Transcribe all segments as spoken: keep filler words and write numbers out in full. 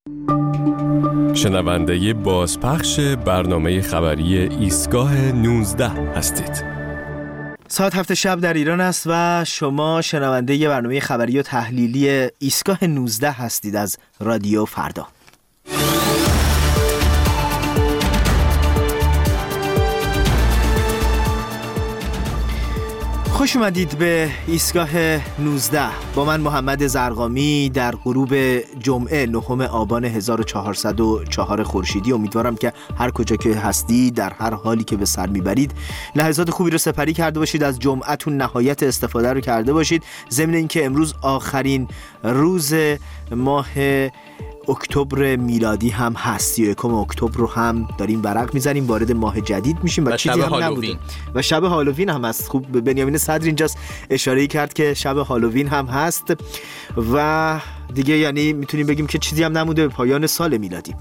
شنونده بازپخش برنامه خبری ایستگاه نوزده هستید. ساعت هفت شب در ایران است و شما شنونده ی برنامه خبری و تحلیلی ایستگاه نوزده هستید از رادیو فردا. خوش اومدید به ایستگاه نوزده با من محمد زرقامی در غروب جمعه نهم آبان هزار و چهارصد و چهار خورشیدی. امیدوارم که هر کجا که هستید در هر حالی که به سر میبرید لحظات خوبی رو سپری کرده باشید، از جمعتون نهایت استفاده رو کرده باشید، ضمن اینکه امروز آخرین روز ماه اکتبر میلادی هم هست. یکم اکتبر رو هم داریم ورق میزنیم، وارد ماه جدید میشیم و, و چیزی هم نبوده و شب هالووین هم هست. خوب بنیامین صدر اینجاست اشاره کرد که شب هالووین هم هست و دیگه یعنی میتونیم بگیم که چیزی هم نموده به پایان سال میلادی.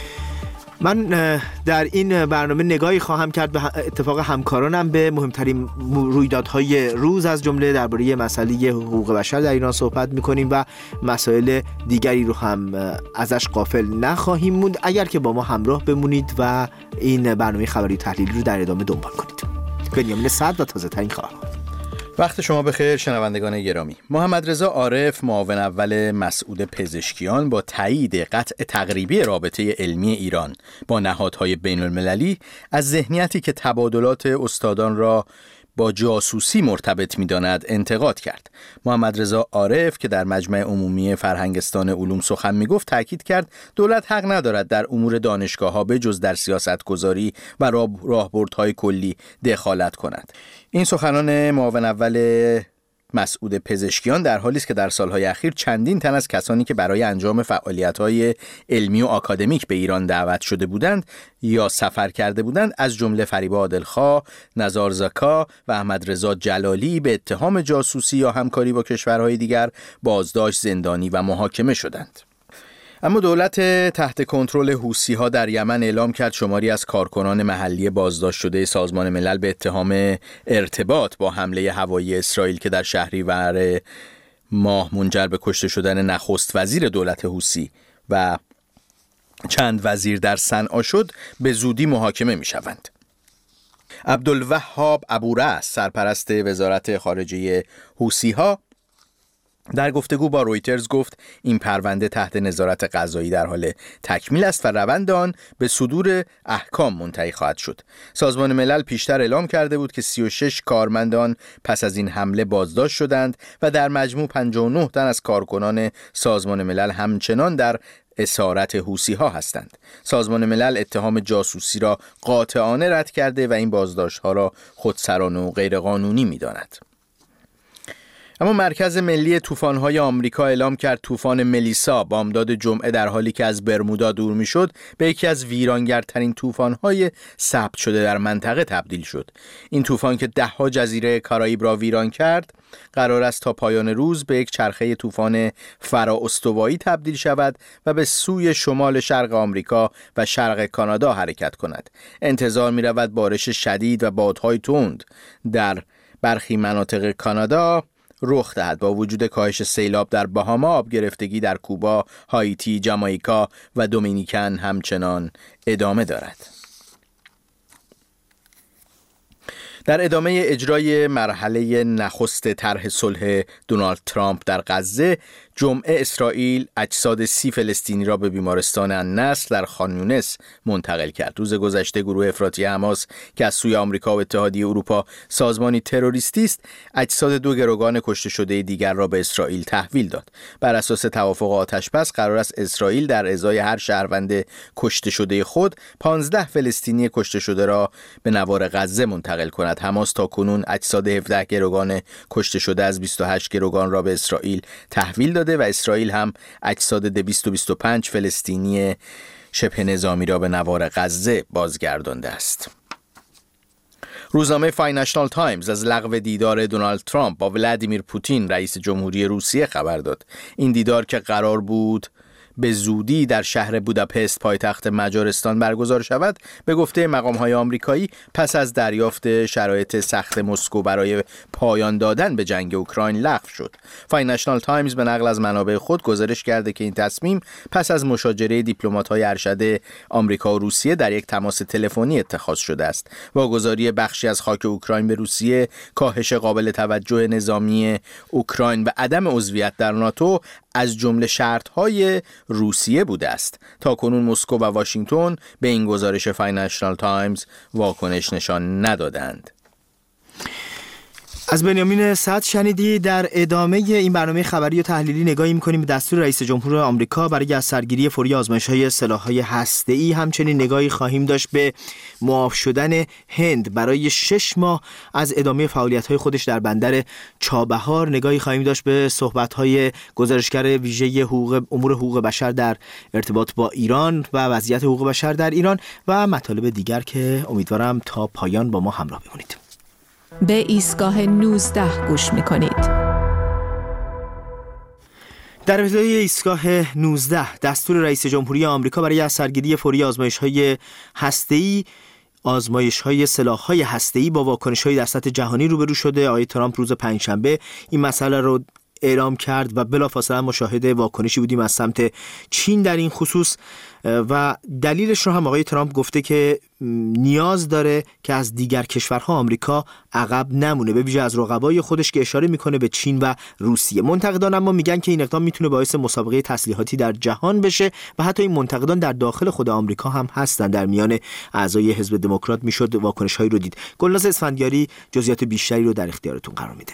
من در این برنامه نگاهی خواهم کرد به اتفاق همکارانم به مهمترین رویدادهای روز، از جمله درباره مسئله حقوق بشر در ایران صحبت میکنیم و مسائل دیگری رو هم ازش غافل نخواهیم موند. اگر که با ما همراه بمونید و این برنامه خبری تحلیلی رو در ادامه دنبال کنید. بنیامین صدر و تازه ترین خبرها. وقت شما بخیر شنوندگان گرامی. محمد رضا عارف معاون اول مسعود پزشکیان با تایید قطع تقریبی رابطه علمی ایران با نهادهای بین المللی از ذهنیتی که تبادلات استادان را با جاسوسی مرتبط می‌داند انتقاد کرد. محمد رضا عارف که در مجمع عمومی فرهنگستان علوم سخن می‌گفت تاکید کرد دولت حق ندارد در امور دانشگاه‌ها به جز در سیاست‌گذاری و راهبردهای کلی دخالت کند. این سخنان معاون اول مسعود پزشکیان در حالی است که در سالهای اخیر چندین تن از کسانی که برای انجام فعالیت‌های علمی و آکادمیک به ایران دعوت شده بودند یا سفر کرده بودند، از جمله فریبا عادلخواه، نزار زکا و احمد رضا جلالی به اتهام جاسوسی یا همکاری با کشورهای دیگر بازداشت، زندانی و محاکمه شدند. اما دولت تحت کنترل حوثی‌ها در یمن اعلام کرد شماری از کارکنان محلی بازداشت شده سازمان ملل به اتهام ارتباط با حمله هوایی اسرائیل که در شهریور ماه منجر به کشته شدن نخست وزیر دولت حوثی و چند وزیر در صنعا شد به زودی محاکمه می‌شوند. عبدالوهاب ابورأس سرپرست وزارت خارجه حوثی‌ها در گفتگو با رویترز گفت این پرونده تحت نظارت قضایی در حال تکمیل است و روند آن به صدور احکام منتهی خواهد شد. سازمان ملل پیشتر اعلام کرده بود که سی و شش کارمند آن پس از این حمله بازداشت شدند و در مجموع پنجاه و نه تن از کارکنان سازمان ملل همچنان در اسارت حوثی‌ها هستند. سازمان ملل اتهام جاسوسی را قاطعانه رد کرده و این بازداشت‌ها را خودسرانه و غیرقانونی می‌داند. اما مرکز ملی طوفان‌های آمریکا اعلام کرد طوفان ملیسا بامداد جمعه در حالی که از برمودا دور می‌شد به یکی از ویرانگرترین طوفان‌های ثبت شده در منطقه تبدیل شد. این طوفان که ده‌ها جزیره کارائیب را ویران کرد، قرار است تا پایان روز به یک چرخه طوفان فرااستوایی تبدیل شود و به سوی شمال شرق آمریکا و شرق کانادا حرکت کند. انتظار می‌رود بارش شدید و بادهای تند در برخی مناطق کانادا رخ دهد. با وجود کاهش سیلاب در بهاما، آب گرفتگی در کوبا، هایتی، جامائیکا و دومینیکن همچنان ادامه دارد. در ادامه اجرای مرحله نخست طرح صلح دونالد ترامپ در غزه، جمعه اسرائیل اجساد سی فلسطینی را به بیمارستان النصر در خان یونس منتقل کرد. روز گذشته گروه افراطی حماس که از سوی آمریکا و اتحادیه اروپا سازمانی تروریستی است، اجساد دو گروگان کشته شده دیگر را به اسرائیل تحویل داد. بر اساس توافق آتش‌بس قرار است اسرائیل در ازای هر شهروند کشته شده خود پانزده فلسطینی کشته شده را به نوار غزه منتقل کند. حماس تاکنون اجساد هفده گروگان کشته شده از بیست و هشت گروگان را به اسرائیل تحویل داده و اسرائیل هم اجساد دویست و بیست و پنج فلسطینی شبه نظامی را به نوار غزه بازگردانده است. روزنامه فاینانشال تایمز از لغو دیدار دونالد ترامپ با ولادیمیر پوتین رئیس جمهوری روسیه خبر داد. این دیدار که قرار بود به زودی در شهر بوداپست پایتخت مجارستان برگزار شود، به گفته مقام‌های آمریکایی پس از دریافت شرایط سخت مسکو برای پایان دادن به جنگ اوکراین لغو شد. فاینانشال تایمز به نقل از منابع خود گزارش کرده که این تصمیم پس از مشاجره دیپلمات‌های ارشد آمریکا و روسیه در یک تماس تلفنی اتخاذ شده است. واگذاری بخشی از خاک اوکراین به روسیه، کاهش قابل توجه نظامی اوکراین و عدم عضویت در ناتو از جمله شرط‌های روسیه بوده است. تاکنون مسکو و واشنگتن به این گزارش فاینانشال تایمز واکنش نشان ندادند. از بنیامین صدر شنیدی. در ادامه این برنامه خبری و تحلیلی نگاهی می‌کنیم به دستور رئیس جمهور آمریکا برای از سرگیری فوری آزمایش‌های سلاح‌های هسته‌ای. همچنین نگاهی خواهیم داشت به معاف شدن هند برای شش ماه از ادامه فعالیت‌های خودش در بندر چابهار. نگاهی خواهیم داشت به صحبت‌های گزارشگر ویژه حقوق امور حقوق بشر در ارتباط با ایران و وضعیت حقوق بشر در ایران و مطالب دیگر که امیدوارم تا پایان با ما همراه بمونید. به ایستگاه نوزده گوش می‌کنید. در ابتدای ایستگاه نوزده دستور رئیس جمهوری آمریکا برای از سرگیری فوری آزمایش‌های هسته‌ای آزمایش‌های سلاح‌های هسته‌ای با واکنش‌های در سطح جهانی روبرو شده. آقای ترامپ روز پنجشنبه این مسئله رو اعلام کرد و بلافاصله مشاهد واکنشی بودیم از سمت چین در این خصوص و دلیلش رو هم آقای ترامپ گفته که نیاز داره که از دیگر کشورها آمریکا عقب نمونه، به ویژه از رقبای خودش که اشاره میکنه به چین و روسیه. منتقدان اما میگن که این اقدام میتونه باعث مسابقه تسلیحاتی در جهان بشه و حتی این منتقدان در داخل خود آمریکا هم هستن. در میان اعضای حزب دموکرات میشد واکنش‌هایی رو دید. گلناز اسفندیاری جزئیات بیشتری رو در اختیارتون قرار میده.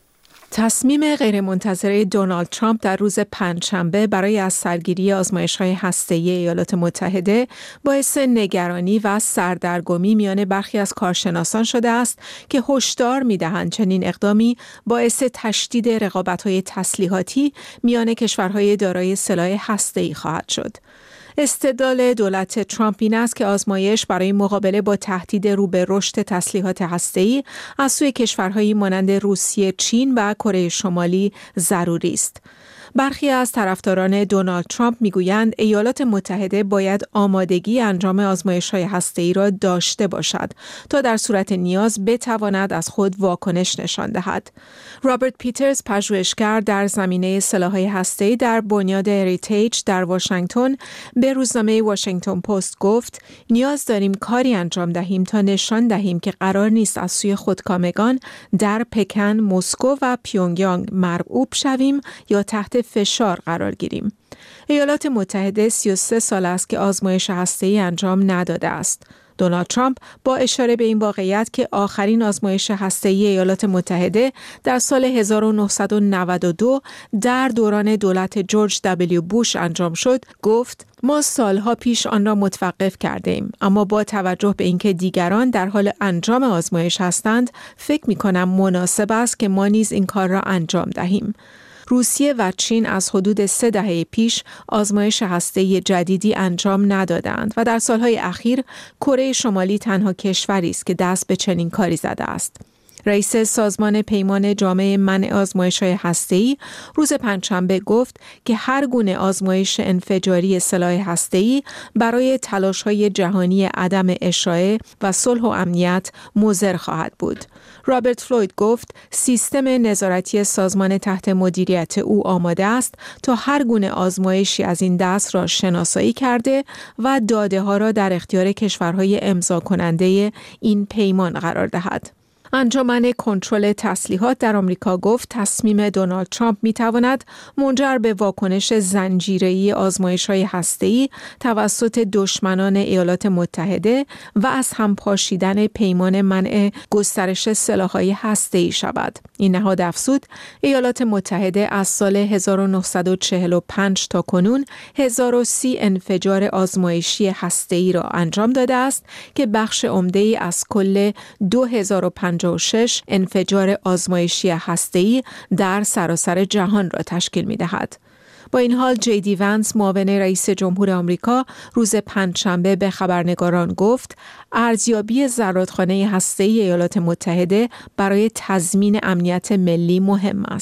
تصمیم غیرمنتظره دونالد ترامپ در روز پنجشنبه برای از سرگیری آزمایش‌های هسته‌ای ایالات متحده باعث نگرانی و سردرگمی میان برخی از کارشناسان شده است که هشدار می‌دهند چنین اقدامی باعث تشدید رقابت‌های تسلیحاتی میان کشورهای دارای سلاح هسته‌ای خواهد شد. استدلال دولت ترامپ این است که آزمایش برای مقابله با تهدید رو به رشد تسلیحات هسته‌ای از سوی کشورهایی مانند روسیه، چین و کره شمالی ضروری است. برخی از طرفداران دونالد ترامپ میگویند ایالات متحده باید آمادگی انجام آزمایش‌های هسته‌ای را داشته باشد تا در صورت نیاز بتواند از خود واکنش نشان دهد. رابرت پیترز، پژوهشگر در زمینه سلاح‌های هسته‌ای در بنیاد هریتیج در واشنگتن، به روزنامه واشنگتن پست گفت: نیاز داریم کاری انجام دهیم تا نشان دهیم که قرار نیست از سوی خودکامگان در پکن، مسکو و پیونگیانگ مرعوب شویم یا تحت فشار قرار گیریم. ایالات متحده سی و سه سال است که آزمایش هسته‌ای انجام نداده است. دونالد ترامپ با اشاره به این واقعیت که آخرین آزمایش هسته‌ای ایالات متحده در سال هزار و نهصد و نود و دو در دوران دولت جورج دبلیو بوش انجام شد، گفت: ما سالها پیش آن را متوقف کرده ایم، اما با توجه به اینکه دیگران در حال انجام آزمایش هستند، فکر می‌کنم مناسب است که ما نیز این کار را انجام دهیم. روسیه و چین از حدود سه دهه پیش آزمایش هسته‌ای جدیدی انجام ندادند و در سالهای اخیر کره شمالی تنها کشوری است که دست به چنین کاری زده است. رئیس سازمان پیمان جامع منع آزمایش‌های هسته‌ای روز پنجشنبه گفت که هر گونه آزمایش انفجاری سلاح هسته‌ای برای تلاش‌های جهانی عدم اشاعه و صلح و امنیت مضر خواهد بود. رابرت فلوید گفت سیستم نظارتی سازمان تحت مدیریت او آماده است تا هر گونه آزمایشی از این دست را شناسایی کرده و داده‌ها را در اختیار کشورهای امضا کننده این پیمان قرار دهد. انجمن کنترل تسلیحات در آمریکا گفت تصمیم دونالد ترامپ می‌تواند منجر به واکنش زنجیره‌ای آزمایش‌های هسته‌ای توسط دشمنان ایالات متحده و از هم پاشیدن پیمان منع گسترش سلاح‌های هسته‌ای شود. این نهاد افزود ایالات متحده از سال هزار و نهصد و چهل و پنج تا کنون هزار و سی انفجار آزمایشی هسته‌ای را انجام داده است که بخش عمده‌ای از کل دو هزار و پنجاه و شش انفجار آزمایشی هسته‌ای در سراسر جهان را تشکیل می‌دهد. با این حال جی دی ونس، معاون رئیس جمهور آمریکا، روز پنجشنبه به خبرنگاران گفت ارزیابی زرادخانه هسته‌ای ایالات متحده برای تضمین امنیت ملی مهم است.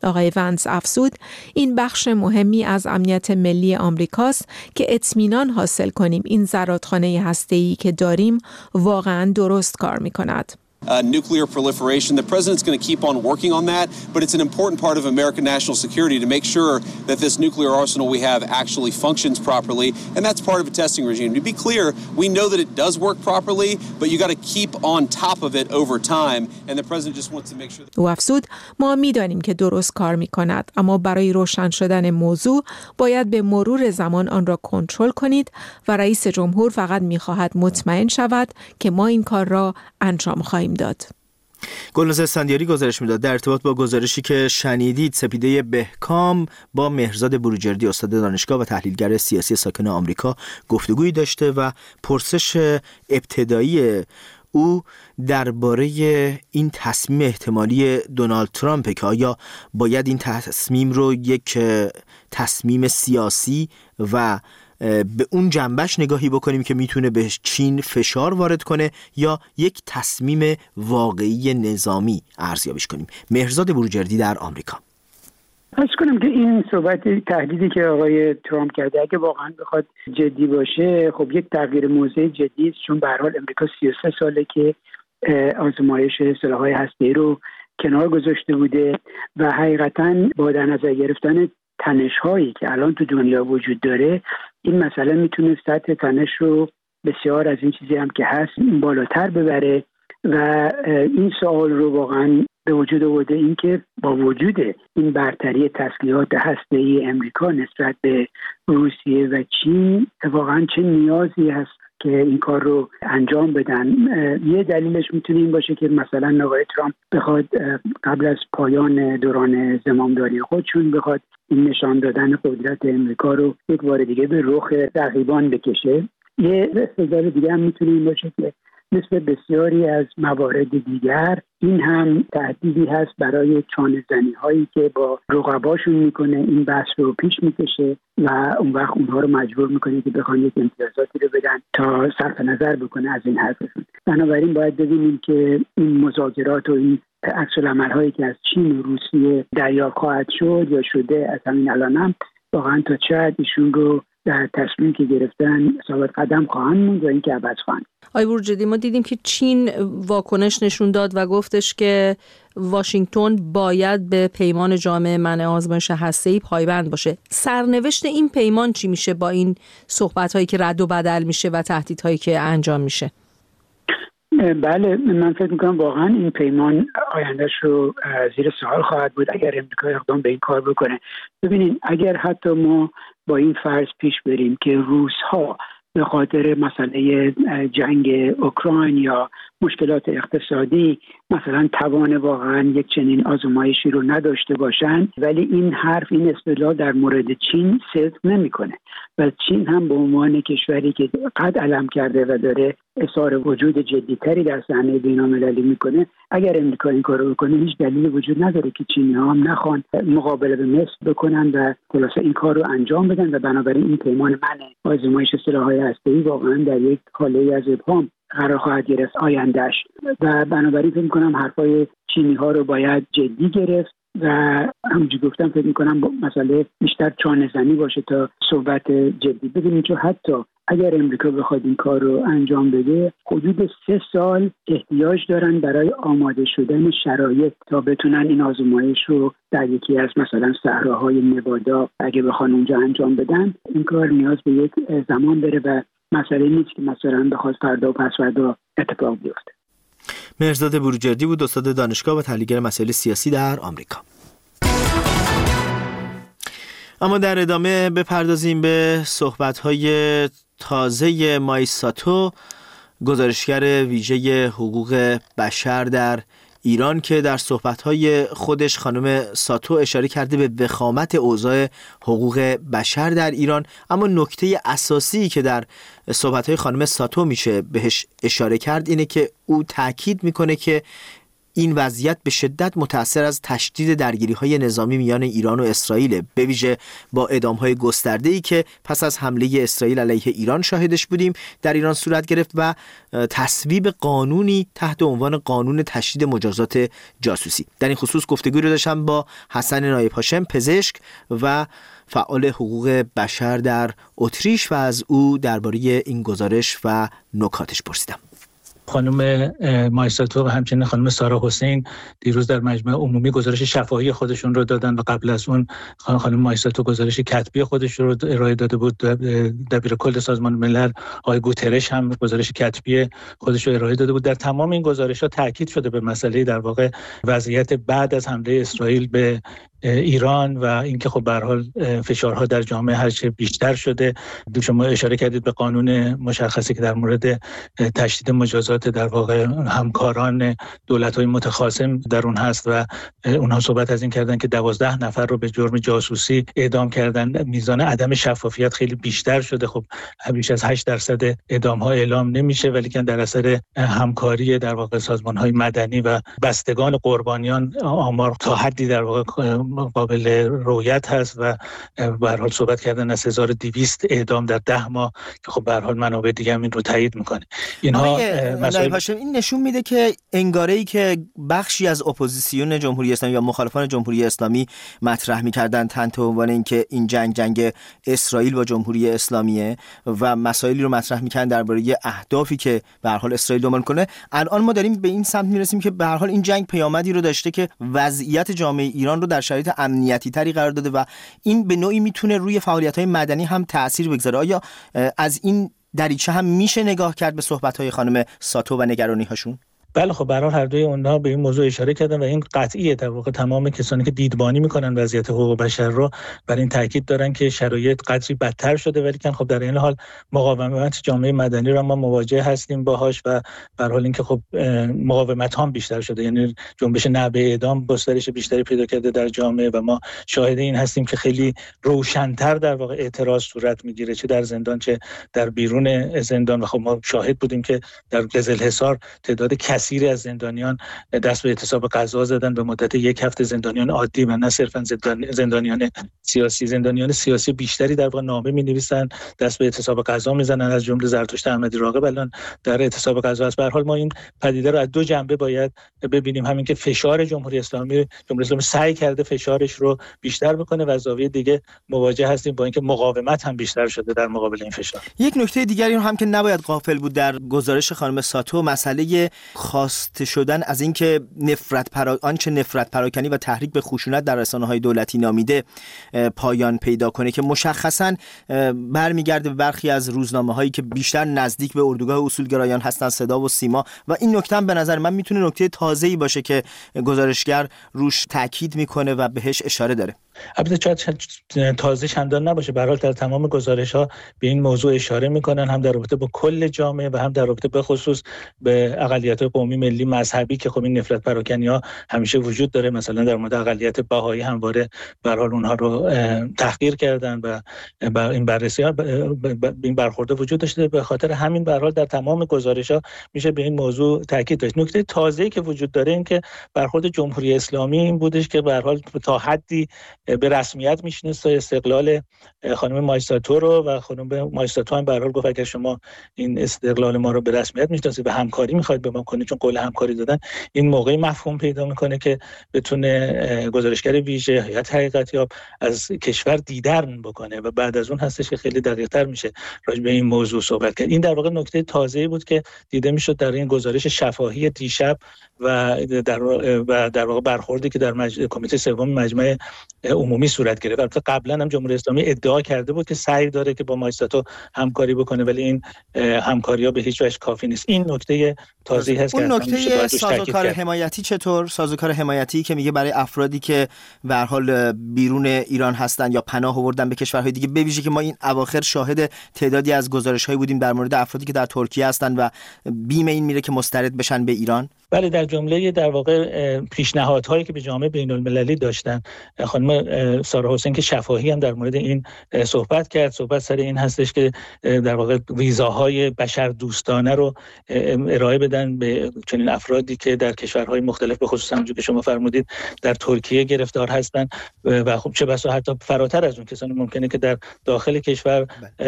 آقای ونس افزود این بخش مهمی از امنیت ملی آمریکاست که اطمینان حاصل کنیم این زرادخانه هسته‌ای که داریم واقعاً درست کار می‌کند. Uh, nuclear proliferation. The president's going to keep on working on that, but it's an important part of American national security to make sure that this nuclear arsenal we have actually functions properly, and that's part of a testing regime. To be clear, we know that it does work properly, but you got to keep on top of it over time, and the president just wants to make sure that... او افزود ما می‌دانیم که درست کار می‌کند، اما برای روشن شدن موضوع باید به مرور زمان آن را کنترل کنید و رئیس جمهور فقط می‌خواهد مطمئن شود که ما این کار را انجام خواهیم داد. گلناز اسفندیاری گزارش میداد در ارتباط با گزارشی که شنیدید. سپیده بهکام با مهرزاد بروجردی استاد دانشگاه و تحلیلگر سیاسی ساکن آمریکا گفتگویی داشته و پرسش ابتدایی او درباره این تصمیم احتمالی دونالد ترامپ که آیا باید این تصمیم رو یک تصمیم سیاسی و به اون جنبش نگاهی بکنیم که میتونه به چین فشار وارد کنه یا یک تصمیم واقعی نظامی ارزیابیش کنیم. مهرزاد بروجردی در آمریکا. از کنم که این صحبت تهدیدی که آقای ترامپ کرده اگه واقعا بخواد جدی باشه، خب یک تغییر موضع جدی است، چون به هر حال امریکا سی و سه ساله که آزمایش سلاح‌های هسته‌ای رو کنار گذاشته بوده و حقیقتاً با در نظر گرفتن تنش‌هایی که الان تو دنیا وجود داره، این مسئله میتونه سطح تنش رو بسیار از این چیزی هم که هست بالاتر ببره و این سوال رو واقعا به وجود آورده، این که با وجود این برتری تسلیحات هسته‌ای امریکا نسبت به روسیه و چین واقعا چه نیازی هست که این کار رو انجام بدن. یه دلیلش میتونه این باشه که مثلا آقای ترامپ بخواد قبل از پایان دوران زمامداری خودشون بخواد این نشان دادن قدرت امریکا رو یک بار دیگه به رخ رقیبان بکشه. یه استدلال دیگه هم میتونه این باشه که مثل بسیاری از موارد دیگر این هم تهدیدی هست برای چانه زنی هایی که با رقباشون میکنه، این بحث رو پیش میکشه و اون وقت اونها رو مجبور میکنه که بخوان یک امتیازاتی رو بدن تا صرف نظر بکنه از این حرفشون. بنابراین باید ببینیم که این مذاکرات و این عکس العمل هایی که از چین و روسیه دریافت خواهد شد یا شده از همین الان هم واقعا تا چه حد ایشون رو در تصمیم که گرفتن ثابت قدم خواهند موند و اینکه عوض خواهند. آقای بروجردی، ما دیدیم که چین واکنش نشون داد و گفتش که واشنگتن باید به پیمان جامع منع آزمایش هسته‌ای پایبند باشه. سرنوشت این پیمان چی میشه با این صحبت‌هایی که رد و بدل میشه و تهدیدهایی که انجام میشه؟ بله، من فکر میکنم واقعا این پیمان آیندهش رو زیر سوال خواهد بود اگر امریکا اقدام به این کار بکنه. ببینید، اگر حتی ما با این فرض پیش بریم که روس‌ها به خاطر مسئله جنگ اوکراین یا مشکلات اقتصادی مثلا توان واقعا یک چنین آزمایشی رو نداشته باشن، ولی این حرف، این اصطلاح در مورد چین صدق نمیکنه و چین هم به عنوان کشوری که قد علم کرده و داره اظهار وجود جدیتری در صحنه بین‌المللی میکنه، اگر امریکا این کارو بکنه هیچ دلیلی وجود نداره که چینی‌ها هم نخوان مقابله به مصر بکنن و خلاصه این کار رو انجام بدن و بنابراین این پیمان منع آزمایش سلاح‌های هسته‌ای واقعا در یک حاله از ابهام قرار خواهد گرفت آیندهش و بنابراین فکر می‌کنم حرفای چینی‌ها رو باید جدی گرفت و همونجوری گفتم فکر می‌کنم مسئله بیشتر چانه‌زنی باشه تا صحبت جدی. ببینید چون حتی اگر امریکا بخواد این کار رو انجام بده، حدود سه سال احتیاج دارن برای آماده شدن شرایط تا بتونن این آزمایش رو در یکی از مثلا صحراهای نوادا اگه بخوان اونجا انجام بدن. این کار نیاز به یک زمان بره و مسئله نیست که مثلا بخواد فردا و پس فردا اتفاق بیفته. مهرزاد بروجردی بود، استاد دانشگاه و تحلیلگر مسائل سیاسی در آمریکا. اما در ادامه بپردازیم به صحبت‌های تازه مای ساتو، گزارشگر ویژه حقوق بشر در ایران که در صحبت‌های خودش خانم ساتو اشاره کرده به وخامت اوضاع حقوق بشر در ایران، اما نکته اساسی که در صحبت‌های خانم ساتو میشه بهش اشاره کرد اینه که او تاکید میکنه که این وضعیت به شدت متأثر از تشدید درگیری‌های نظامی میان ایران و اسرائیل، به ویژه با اعدام‌های گسترده‌ای که پس از حمله اسرائیل علیه ایران شاهدش بودیم در ایران صورت گرفت و تصویب قانونی تحت عنوان قانون تشدید مجازات جاسوسی. در این خصوص گفتگوی رو داشتم با حسن نایب هاشم، پزشک و فعال حقوق بشر در اتریش و از او درباره این گزارش و نکاتش پرسیدم. خانم مایستاتو و همچنین خانم سارا حسین دیروز در مجمع عمومی گزارش شفاهی خودشون رو دادن و قبل از اون خانم مایستاتو گزارش کتبی خودش رو ارائه داده بود. دبیر کل سازمان ملل آقای گوترش هم گزارش کتبی خودش رو ارائه داده بود. در تمام این گزارش‌ها تاکید شده به مسئله در واقع وضعیت بعد از حمله اسرائیل به ایران و اینکه خب به هر حال فشارها در جامعه هرچه بیشتر شده. شما اشاره کردید به قانون مشخصی که در مورد تشدید مجازات در واقع همکاران دولت‌های متخاصم در اون هست و اونها صحبت از این کردن که دوازده نفر رو به جرم جاسوسی اعدام کردن. میزان عدم شفافیت خیلی بیشتر شده. خب بیش از هشت درصد اعدام‌ها اعلام نمیشه، ولی که در اثر همکاری در واقع سازمان‌های مدنی و بستگان قربانیان آمار تا حدی در واقع قابل رؤیت هست و به هر حال صحبت کردن از هزار و دویست اعدام در ده ماه که خب به هر حال منابع دیگه هم این رو تایید میکنه. اینها مسائل این نشون میده که انگاره‌ای که بخشی از اپوزیسیون جمهوری اسلامی یا مخالفان جمهوری اسلامی مطرح میکردن تحت عنوان اینکه این جنگ جنگ اسرائیل با جمهوری اسلامیه و مسائلی رو مطرح میکنن درباره اهدافی که به هر حال اسرائیل دنبال کنه، الان ما داریم به این سمت میرسیم که به هر حال این جنگ پیامدی رو داشته که وضعیت جامعه ایران رو در شرایط امنیتی تری قرار داده و این به نوعی میتونه روی فعالیت‌های مدنی هم تأثیر بگذاره. آیا از این دریچه هم میشه نگاه کرد به صحبت‌های خانم ساتو و نگرانی‌هاشون؟ بله خب برای هر دوی اونها به این موضوع اشاره کردن و این قطعیه. در واقع تمام کسانی که دیدبانی میکنن وضعیت حقوق بشر رو بر این تاکید دارن که شرایط قدری بدتر شده، ولی که خب در این حال مقاومت جامعه مدنی رو ما مواجه هستیم باهاش و به هر حال اینکه خب مقاومت هم بیشتر شده، یعنی جنبش نبع اعدام گسترش بیشتری پیدا کرده در جامعه و ما شاهد این هستیم که خیلی روشن‌تر در واقع اعتراض صورت میگیره، چه در زندان چه در بیرون زندان. و خب ما شاهد بودیم که در قزلحصار تعداد کثیری از زندانیان دست به اعتصاب غذا زدن به مدت یک هفته. زندانیان عادی و نه صرفا زندانیان سیاسی، زندانیان سیاسی بیشتری در واقع نامه می‌نویسن، دست به اعتصاب غذا میزنن، از جمله زرتشت احمدی راغب الان در اعتصاب غذا است. به هر حال ما این پدیده رو از دو جنبه باید ببینیم، همین که فشار جمهوری اسلامی جمهوری اسلامی سعی کرده فشارش رو بیشتر بکنه و از زاویه دیگه مواجه هستیم با اینکه مقاومت هم بیشتر شده در مقابل این فشار. یک نکته دیگری هم که نباید غافل بود در گزارش خانم ساتو، مسئله خواسته شدن از اینکه نفرت پرا... آنچه نفرت پراکنی و تحریک به خشونت در رسانه‌های دولتی نامیده پایان پیدا کنه، که مشخصاً برمیگرده به برخی از روزنامه‌هایی که بیشتر نزدیک به اردوگاه اصولگرایان هستن، صدا و سیما، و این نکته هم به نظر من میتونه نکته تازه‌ای باشه که گزارشگر روش تاکید میکنه و بهش اشاره داره. البته شاید تازه چندان نباشه، به هر حال در تمام گزارش‌ها به این موضوع اشاره میکنن، هم در رابطه با کل جامعه و هم در رابطه به خصوص به اقلیت‌های قومی، ملی، مذهبی که خب این نفرت پراکنی‌ها همیشه وجود داره. مثلا در مورد اقلیت بهایی همواره به هر حال اونها رو تحقیر کردن و این بررسی‌ها این برخورد وجود داشته. به خاطر همین به هر حال در تمام گزارش‌ها میشه به این موضوع تاکید داشت. نکته تازه‌ای که وجود داره این که برخورد جمهوری اسلامی این بودش که به هر حال تا حدی به رسمیت میشناسه استقلال خانم مایستاتو رو و خانم مایستاتو هم به هر حال گفت اگر شما این استقلال ما رو به رسمیت میشناسید و همکاری میخواید با ما کنید، چون قول همکاری دادن، این موقعی مفهوم پیدا میکنه که بتونه گزارشگر ویژه هیئت حقیقتیاب از کشور دیدن بکنه و بعد از اون هستش که خیلی دقیق‌تر میشه راجع به این موضوع صحبت کرد. این در واقع نکته تازه‌ای بود که دیده میشد در این گزارش شفاهی دیشب و در و در واقع برخوردی که در مج... کمیته سوم مجمع عمومی صورت گرفت. البته قبلا هم جمهوری اسلامی ادعا کرده بود که سعی داره که با مایستاتو همکاری بکنه، ولی این همکاری‌ها به هیچ وجه کافی نیست. این نکته تازه‌ای هست. اون نکته سازوکار حمایتی چطور؟ سازوکار حمایتی که میگه برای افرادی که به هر حال بیرون ایران هستن یا پناه آوردن به کشورهای دیگه، بویژه که ما این اواخر شاهد تعدادی از گزارش‌هایی بودیم در مورد افرادی که در ترکیه هستن و بیم این میره که مسترد بشن به ایران. بله، در جمله در واقع پیشنهادهایی که به جامعه بین‌المللی داشتن، خانم سارا حسین که شفاهی هم در مورد این صحبت کرد. صحبت سر این هستش که در واقع ویزاهای بشردوستانه رو ارائه بدن به چنین افرادی که در کشورهای مختلف، به خصوص همونجوری که شما فرمودید در ترکیه گرفتار هستن و خب چه بسا حتی فراتر از اون کسانی ممکنه که در داخل کشور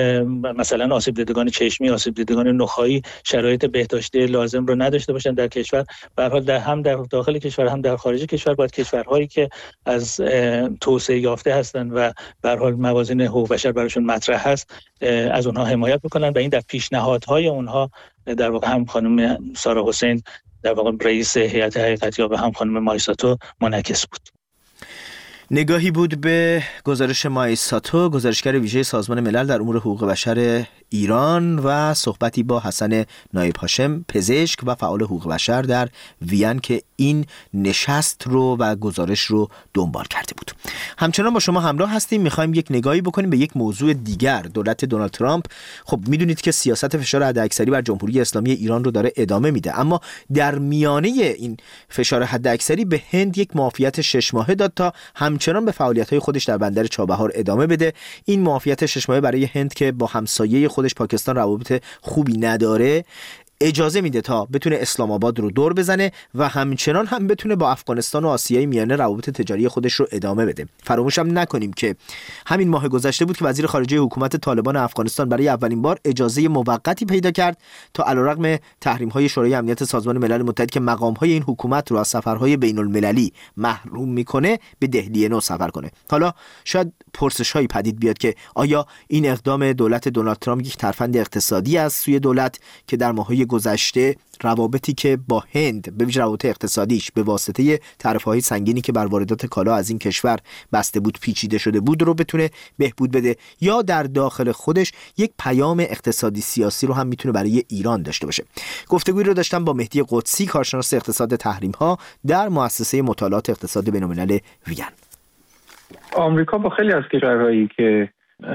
مثلا آسیب دیدگان چشمی، آسیب دیدگان نخاعی شرایط بهداشتی لازم رو نداشته باشن در کشور. به هر حال در هم در داخل کشور هم در خارج کشور باید کشورهایی که از توسعه یافته هستن و به هر حال موازین حقوق بشر براشون مطرح هست از اونها حمایت بکنن و این در پیشنهادهای اونها در واقع هم خانم سارا حسین در واقع رئیس هیئت حقیقت‌یاب و هم خانم مایساتو منعکس بود. نگاهی بود به گزارش مایساتو، گزارشگر ویژه سازمان ملل در امور حقوق بشر ایران، و صحبتی با حسن نایب هاشم، پزشک و فعال حقوق بشر در وین که این نشست رو و گزارش رو دنبال کرده بود. همچنان با شما همراه هستیم. میخوایم یک نگاهی بکنیم به یک موضوع دیگر. دولت دونالد ترامپ، خب میدونید که سیاست فشار حداکثری بر جمهوری اسلامی ایران رو داره ادامه میده، اما در میانه این فشار حداکثری به هند یک معافیت شش ماهه داد تا همچنان به فعالیت‌های خودش در بندر چابهار ادامه بده. این معافیت شش ماهه برای هند که با همسایه خودش پاکستان روابط خوبی نداره اجازه میده تا بتونه اسلام آباد رو دور بزنه و همچنان هم بتونه با افغانستان و آسیای میانه روابط تجاری خودش رو ادامه بده. فراموش هم نکنیم که همین ماه گذشته بود که وزیر خارجه حکومت طالبان افغانستان برای اولین بار اجازه موقتی پیدا کرد تا علیرغم تحریم‌های شورای امنیت سازمان ملل متحد که مقام‌های این حکومت رو از سفرهای بین‌المللی محروم میکنه، به دهلی نو سفر کنه. حالا شاید پرسش‌هایی پدید بیاد که آیا این اقدام دولت دونالد ترامپ یک ترفند اقتصادی است سوی دولت که در ماه‌های گذشته روابطی که با هند به ویژه روابط اقتصادیش به واسطه تعرفه‌های سنگینی که بر واردات کالا از این کشور بسته بود پیچیده شده بود رو بتونه بهبود بده، یا در داخل خودش یک پیام اقتصادی سیاسی رو هم میتونه برای ایران داشته باشه. گفتگویی رو داشتم با مهدی قدسی، کارشناس اقتصاد تحریم‌ها در مؤسسه مطالعات اقتصاد بین‌الملل وین. آمریکا با خیلی از کشورهایی که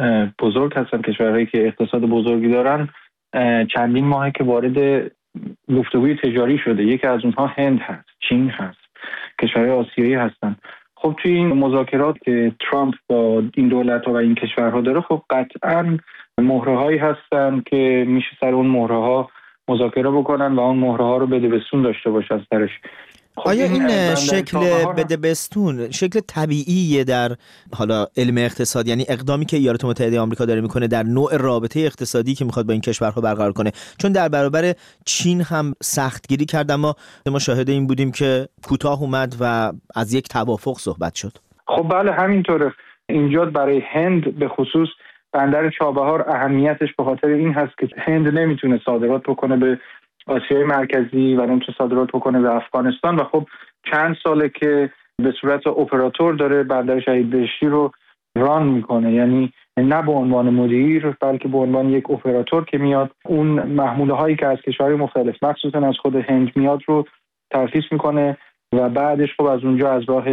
بزرگ هستن، کشورهایی که اقتصاد بزرگی دارن، چندین ماهه که وارد گفتگوی تجاری شده. یکی از اونها هند هست، چین هست، کشورهای آسیایی هستن. خب توی این مذاکرات که ترامپ با این دولت‌ها و این کشورها داره، خب قطعاً مهره‌هایی هستن که میشه سر اون مهره‌ها مذاکره بکنن و اون مهره‌ها رو بده بستون داشته باشه از سرش. خب آیا این, این شکل بده بستون شکل طبیعیه در حالا علم اقتصاد، یعنی اقدامی که ایالات متحده آمریکا داره میکنه در نوع رابطه اقتصادی که میخواد با این کشورها برقرار کنه؟ چون در برابر چین هم سختگیری کرد، اما ما شاهد این بودیم که کوتاه اومد و از یک توافق صحبت شد. خب بله همینطوره. اینجا برای هند به خصوص بندر چابهار اهمیتش به خاطر این هست که هند نمیتونه صادرات بکنه به آسیای مرکزی و نمیتونه صادرات بکنه به افغانستان و خب چند ساله که به صورت اپراتور داره بندر شهید بهشتی رو ران میکنه، یعنی نه به عنوان مدیر بلکه به عنوان یک اپراتور که میاد اون محموله هایی که از کشورهای مختلف مخصوصا از خود هند میاد رو ترخیص میکنه و بعدش خب از اونجا از راه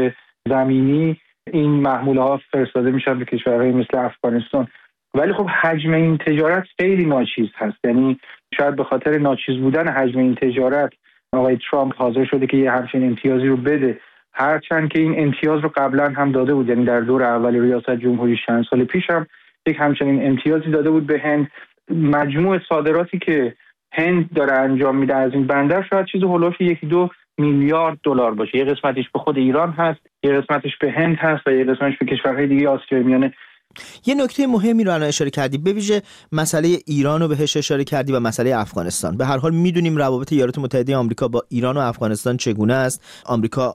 زمینی این محموله ها فرستاده میشن به کشورهای مثل افغانستان. ولی خب حجم این تجارت خیلی ناچیز هست، یعنی شاید به خاطر ناچیز بودن حجم این تجارت آقای ترامپ حاضر شده که یه همچین امتیازی رو بده، هرچند که این امتیاز رو قبلا هم داده بود، یعنی در دور اول ریاست جمهوری چند سال پیش هم یک همچنین امتیازی داده بود به هند. مجموع صادراتی که هند داره انجام میده از این بندر شاید چیز هولوش یکی دو میلیارد دلار باشه. یه قسمتش به خود ایران هست، یه قسمتش به هند هست و یه قسمتش به کشورهای دیگه آسیای میانه. یه نکته مهمی رو الان اشاره کردی، به ویژه مسئله ایران رو بهش اشاره کردی و مسئله افغانستان. به هر حال میدونیم روابط ایالات متحده آمریکا با ایران و افغانستان چگونه است. آمریکا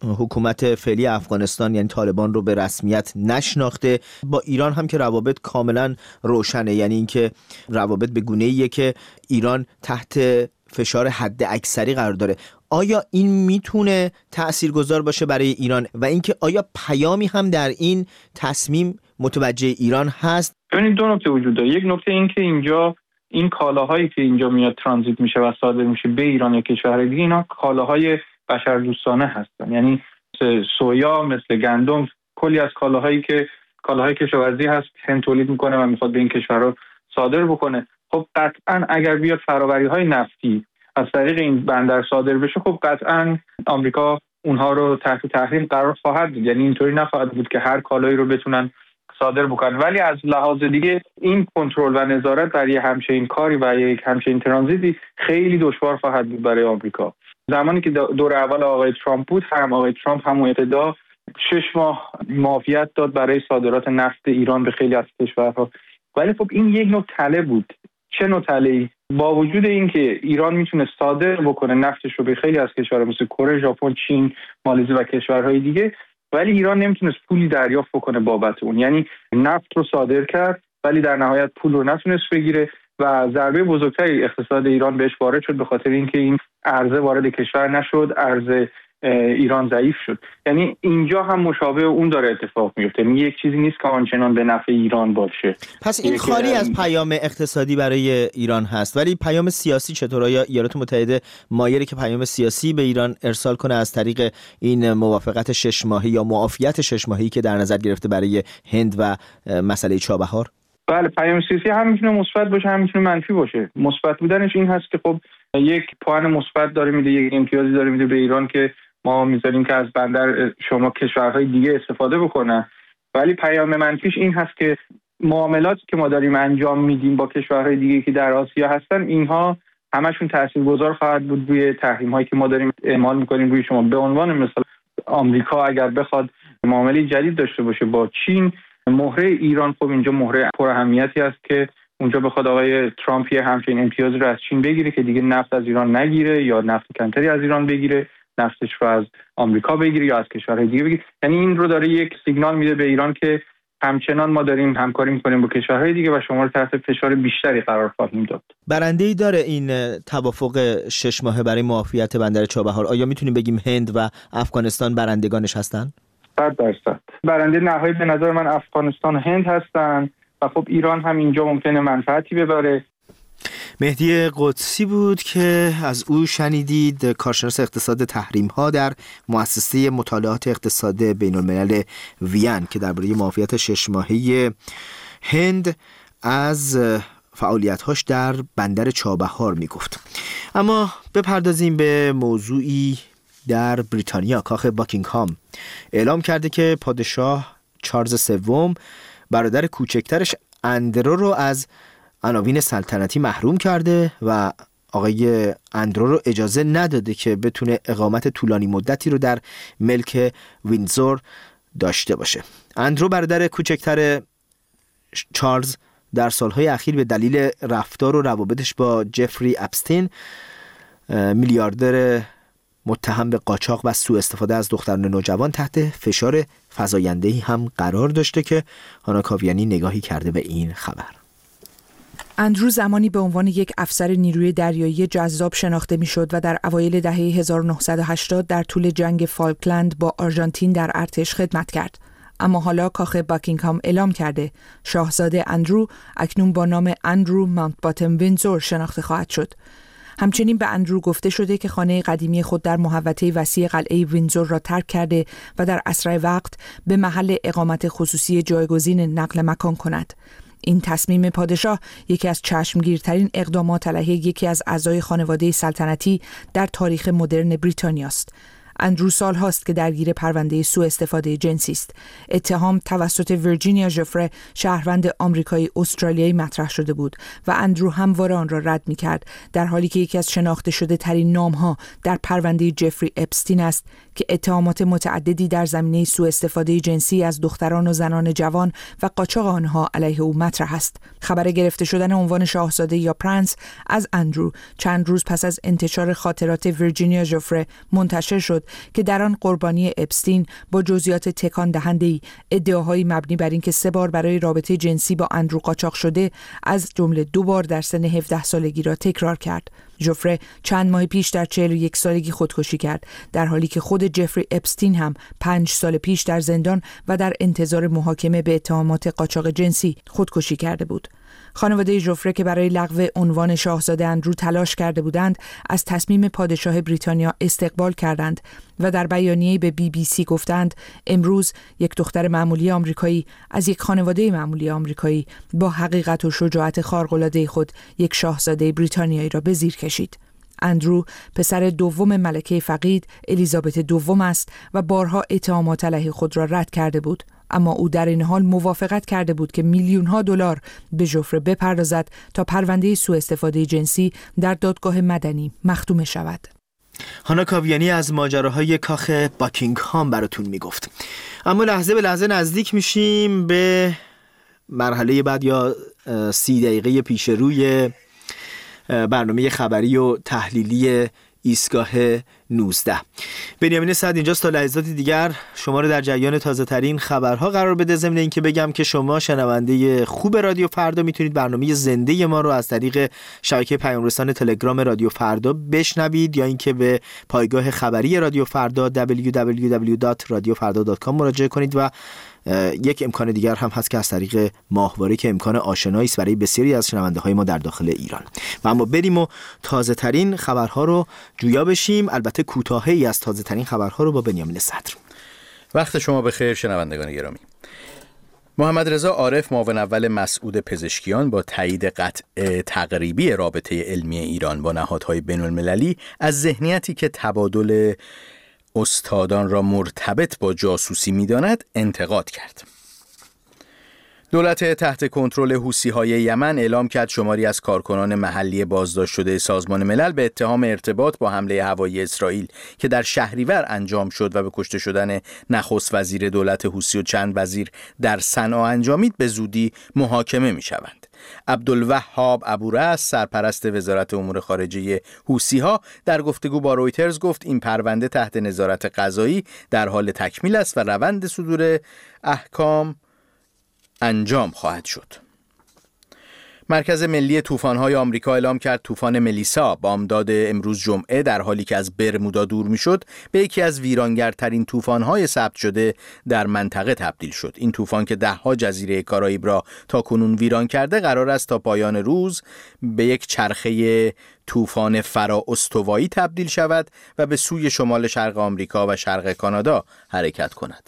حکومت فعلی افغانستان یعنی طالبان رو به رسمیت نشناخته، با ایران هم که روابط کاملا روشنه، یعنی اینکه روابط به گونه‌ایه که ایران تحت فشار حد اکثری قرار داره. آیا این میتونه تاثیرگذار باشه برای ایران و اینکه آیا پیامی هم در این تصمیم متوجه ایران هست؟ ببینید دو نکته وجود داره. یک نکته این که اینجا این کالاهایی که اینجا میاد ترانزیت میشه و صادر میشه به ایران یا کشورهای دیگه، اینا کالاهای بشردوستانه هستن، یعنی مثل سویا، مثل گندم، کلی از کالاهایی که کالاهای کشاورزی هست هند تولید میکنه و میخواد به این کشورها صادر بکنه. خب قطعا اگر بیاد فرآوری‌های نفتی از طریق این بندر صادر بشه، خب قطعاً آمریکا اونها رو تحت تحریم قرار خواهد داد. یعنی اینطوری نخواهد بود که هر کالایی رو بتونن صادر بکنن. ولی از لحاظ دیگه این کنترل و نظارت بر یه همچین کاری و یک همچین ترانزیتی خیلی دشوار خواهد بود برای آمریکا. زمانی که دور اول آقای ترامپ بود، هم آقای ترامپ هم ابتدا شش ماه معافیت داد برای صادرات نفت ایران به خیلی از کشورها. ولی خب این یک نوع تله بود. چه نوع تله‌ای؟ با وجود اینکه ایران میتونه صادر بکنه نفتش رو به خیلی از کشورها مثل کره، ژاپن، چین، مالزی و کشورهای دیگه، ولی ایران نمیتونست پولی دریافت بکنه بابت اون. یعنی نفت رو صادر کرد ولی در نهایت پول رو نتونست بگیره و ضربه بزرگتری اقتصاد ایران بهش وارد شد به خاطر اینکه این عرضه وارد کشور نشد، عرضه ایران ضعیف شد. یعنی اینجا هم مشابه اون داره اتفاق میفته. یعنی یک چیزی نیست که آنچنان به نفع ایران باشه. پس این خالی از پیام اقتصادی برای ایران هست، ولی پیام سیاسی چطور؟ آیا ایالات متحده مایلی که پیام سیاسی به ایران ارسال کنه از طریق این موافقت شش ماهه یا معافیت شش ماهه‌ای که در نظر گرفته برای هند و مسئله چابهار؟ بله، پیام سیاسی هم میتونه مثبت باشه، هم میتونه منفی باشه. مثبت بودنش این هست که خب یک پوان مثبت داره میده، یک امتیازی داره میده به ایران که ما میذاریم که از بندر شما کشورهای دیگه استفاده بکنن. ولی پیام منفیش این هست که معاملاتی که ما داریم انجام میدیم با کشورهای دیگه که در آسیا هستن، اینها همشون تاثیرگذار خواهد بود روی تحریم‌هایی که ما داریم اعمال میکنیم روی شما. به عنوان مثال آمریکا اگر بخواد معامله جدید داشته باشه با چین، مهره ایران خب اینجا مهره پر اهمیتی است که اونجا بخواد آقای ترامپ یه همچین امتیازی رو از چین بگیره که دیگه نفت از ایران نگیره یا نفت کمتری از ایران بگیره، نفتش رو از آمریکا بگیره یا از کشورهای دیگه بگیره. یعنی این رو داره یک سیگنال میده به ایران که همچنان ما داریم همکاری میکنیم با کشورهای دیگه و شما رو تحت فشار بیشتری قرار خواهیم داد. برنده‌ای داره این توافق شش ماهه برای معافیت بندر چابهار؟ آیا میتونیم بگیم هند و افغانستان برندگانش هستن؟ صد درصد. برنده نهایی به نظر من افغانستان و هند هستن و خب ایران هم اینجا ممکنه منفعتی ببره. مهدی قدسی بود که از او شنیدید، کارشناس اقتصاد تحریم ها در مؤسسه مطالعات اقتصاد بین الملل وین، که درباره معافیت شش ماهه هند از فعالیت‌هاش در بندر چابهار میگفت. اما بپردازیم به موضوعی در بریتانیا. کاخ باکینگهام اعلام کرده که پادشاه چارلز سوم برادر کوچکترش اندرو رو از عناوین سلطنتی محروم کرده و آقای اندرو رو اجازه نداده که بتونه اقامت طولانی مدتی رو در ملک ویندزور داشته باشه. اندرو برادر کوچکتر چارلز در سالهای اخیر به دلیل رفتار و روابطش با جفری اپستین، میلیاردر متهم به قاچاق و سوء استفاده از دختران نوجوان، تحت فشار فزاینده‌ای هم قرار داشته که هانا کاویانی نگاهی کرده به این خبر. اندرو زمانی به عنوان یک افسر نیروی دریایی جذاب شناخته میشد و در اوایل دهه هزار و نهصد و هشتاد در طول جنگ فالکلند با آرژانتین در ارتش خدمت کرد. اما حالا کاخ باکینگهام اعلام کرده شاهزاده اندرو اکنون با نام اندرو ماونتباتن ویندزور شناخته خواهد شد. همچنین به اندرو گفته شده که خانه قدیمی خود در محوطه وسیع قلعه ویندزور را ترک کرده و در اسرع وقت به محل اقامت خصوصی جایگزین نقل مکان کند. این تصمیم پادشاه یکی از چشمگیرترین اقدامات علیه یکی از اعضای خانواده سلطنتی در تاریخ مدرن بریتانیا است. اندرو سال هاست که درگیر پرونده سوء استفاده جنسی است. اتهام توسط ویرجینیا ژوفره، شهروند آمریکایی استرالیایی، مطرح شده بود و اندرو همواره آن را رد می‌کرد، در حالی که یکی از شناخته شده ترین نام‌ها در پرونده جفری اپستین است که اتهامات متعددی در زمینه سوء استفاده جنسی از دختران و زنان جوان و قاچاق آنها علیه او مطرح است. خبر گرفته شدن عنوان شاهزاده یا پرنس از اندرو چند روز پس از انتشار خاطرات ویرجینیا ژوفره منتشر شد که در آن قربانی اپستین با جزئیات تکان دهنده‌ای ادعاهایی مبنی بر اینکه سه بار برای رابطه جنسی با اندرو قاچاق شده، از جمله دو بار در سن هفده سالگی را تکرار کرد. ژوفره چند ماه پیش در چهل و یک سالگی خودکشی کرد، در حالی که خود جفری اپستین هم پنج سال پیش در زندان و در انتظار محاکمه به اتهامات قاچاق جنسی خودکشی کرده بود. خانواده ژوفره که برای لغو عنوان شاهزاده اندرو تلاش کرده بودند، از تصمیم پادشاه بریتانیا استقبال کردند و در بیانیه‌ای به بی بی سی گفتند امروز یک دختر معمولی آمریکایی از یک خانواده معمولی آمریکایی با حقیقت و شجاعت خارق‌العاده خود یک شاهزاده بریتانیایی را به زیر کشید. اندرو پسر دوم ملکه فقید الیزابت دوم است و بارها اتهامات علیه خود را رد کرده بود، اما او در این حال موافقت کرده بود که میلیون ها دلار به ژوفر بپردازد تا پرونده سوء استفاده جنسی در دادگاه مدنی مختوم شود. هانا کاویانی از ماجراهای کاخ باکینگهام براتون میگفت. اما لحظه به لحظه نزدیک میشیم به مرحله بعد یا سی دقیقه پیش روی برنامه خبری و تحلیلی ایستگاه نوزده. بنیامین سعد اینجاست تا لحظات دیگر شما رو در جریان تازه ترین خبرها قرار بده. ضمن اینکه بگم که شما شنونده خوب رادیو فردا میتونید برنامه زنده ما رو از طریق شبکه پیام رسان تلگرام رادیو فردا بشنوید یا اینکه به پایگاه خبری رادیو فردا دبلیو دبلیو دبلیو دات رادیو فردا دات کام مراجعه کنید و یک امکان دیگر هم هست که از طریق ماهواره که امکان آشنایی است برای بسیاری از شنونده های ما در داخل ایران. و اما بریم و تازه ترین خبرها رو جویا بشیم، البته کوتاهی از تازه ترین خبرها رو با بنیامین صدر. وقت شما بخیر شنوندگان گرامی. محمد رضا عارف معاون اول مسعود پزشکیان با تایید قطع تقریبی رابطه علمی ایران با نهادهای بین‌المللی از ذهنیتی که تبادل استادان را مرتبط با جاسوسی می‌داند انتقاد کرد. دولت تحت کنترل حوثی‌های یمن اعلام کرد شماری از کارکنان محلی بازداشت شده سازمان ملل به اتهام ارتباط با حمله هوایی اسرائیل که در شهریور انجام شد و به کشته شدن نخست وزیر دولت حوثی و چند وزیر در صنعا انجامید به زودی محاکمه می‌شوند. عبدالوهاب ابورأس سرپرست وزارت امور خارجه حوثی‌ها در گفتگو با رویترز گفت این پرونده تحت نظارت قضایی در حال تکمیل است و روند صدور احکام انجام خواهد شد. مرکز ملی طوفان‌های آمریکا اعلام کرد طوفان ملیسا بامداد امروز جمعه در حالی که از برمودا دور می‌شد به یکی از ویرانگرترین طوفان‌های ثبت شده در منطقه تبدیل شد. این طوفان که ده‌ها جزیره کارائیب را تاکنون ویران کرده قرار است تا پایان روز به یک چرخه طوفان فرااستوایی تبدیل شود و به سوی شمال شرق آمریکا و شرق کانادا حرکت کند.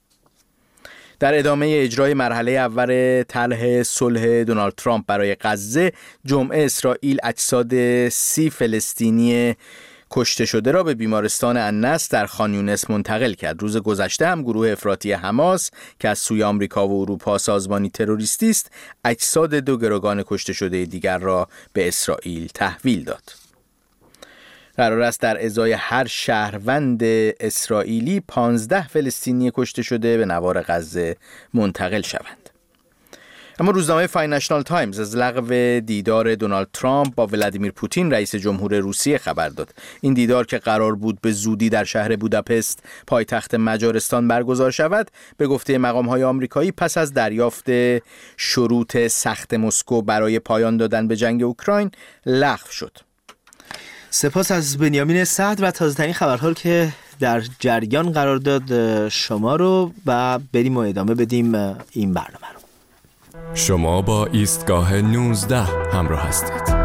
در ادامه اجرای مرحله اول طرح صلح دونالد ترامپ برای غزه، جمعه اسرائیل اجساد سی فلسطینی کشته شده را به بیمارستان النصر در خان یونس منتقل کرد. روز گذشته هم گروه افراطی حماس که از سوی آمریکا و اروپا سازمانی تروریستی است، اجساد دو گروگان کشته شده دیگر را به اسرائیل تحویل داد. قرار است در ازای هر شهروند اسرائیلی پانزده فلسطینی کشته شده به نوار غزه منتقل شوند. اما روزنامه فاینانشال تایمز از لغو دیدار دونالد ترامپ با ولادیمیر پوتین رئیس جمهور روسیه خبر داد. این دیدار که قرار بود به زودی در شهر بوداپست پایتخت مجارستان برگزار شود، به گفته مقام‌های آمریکایی پس از دریافت شروط سخت مسکو برای پایان دادن به جنگ اوکراین لغو شد. سپاس از بنیامین صدر و تازه ترین خبرها که در جریان قرار داد شما رو و بریم و ادامه بدیم این برنامه رو. شما با ایستگاه نوزده همراه هستید.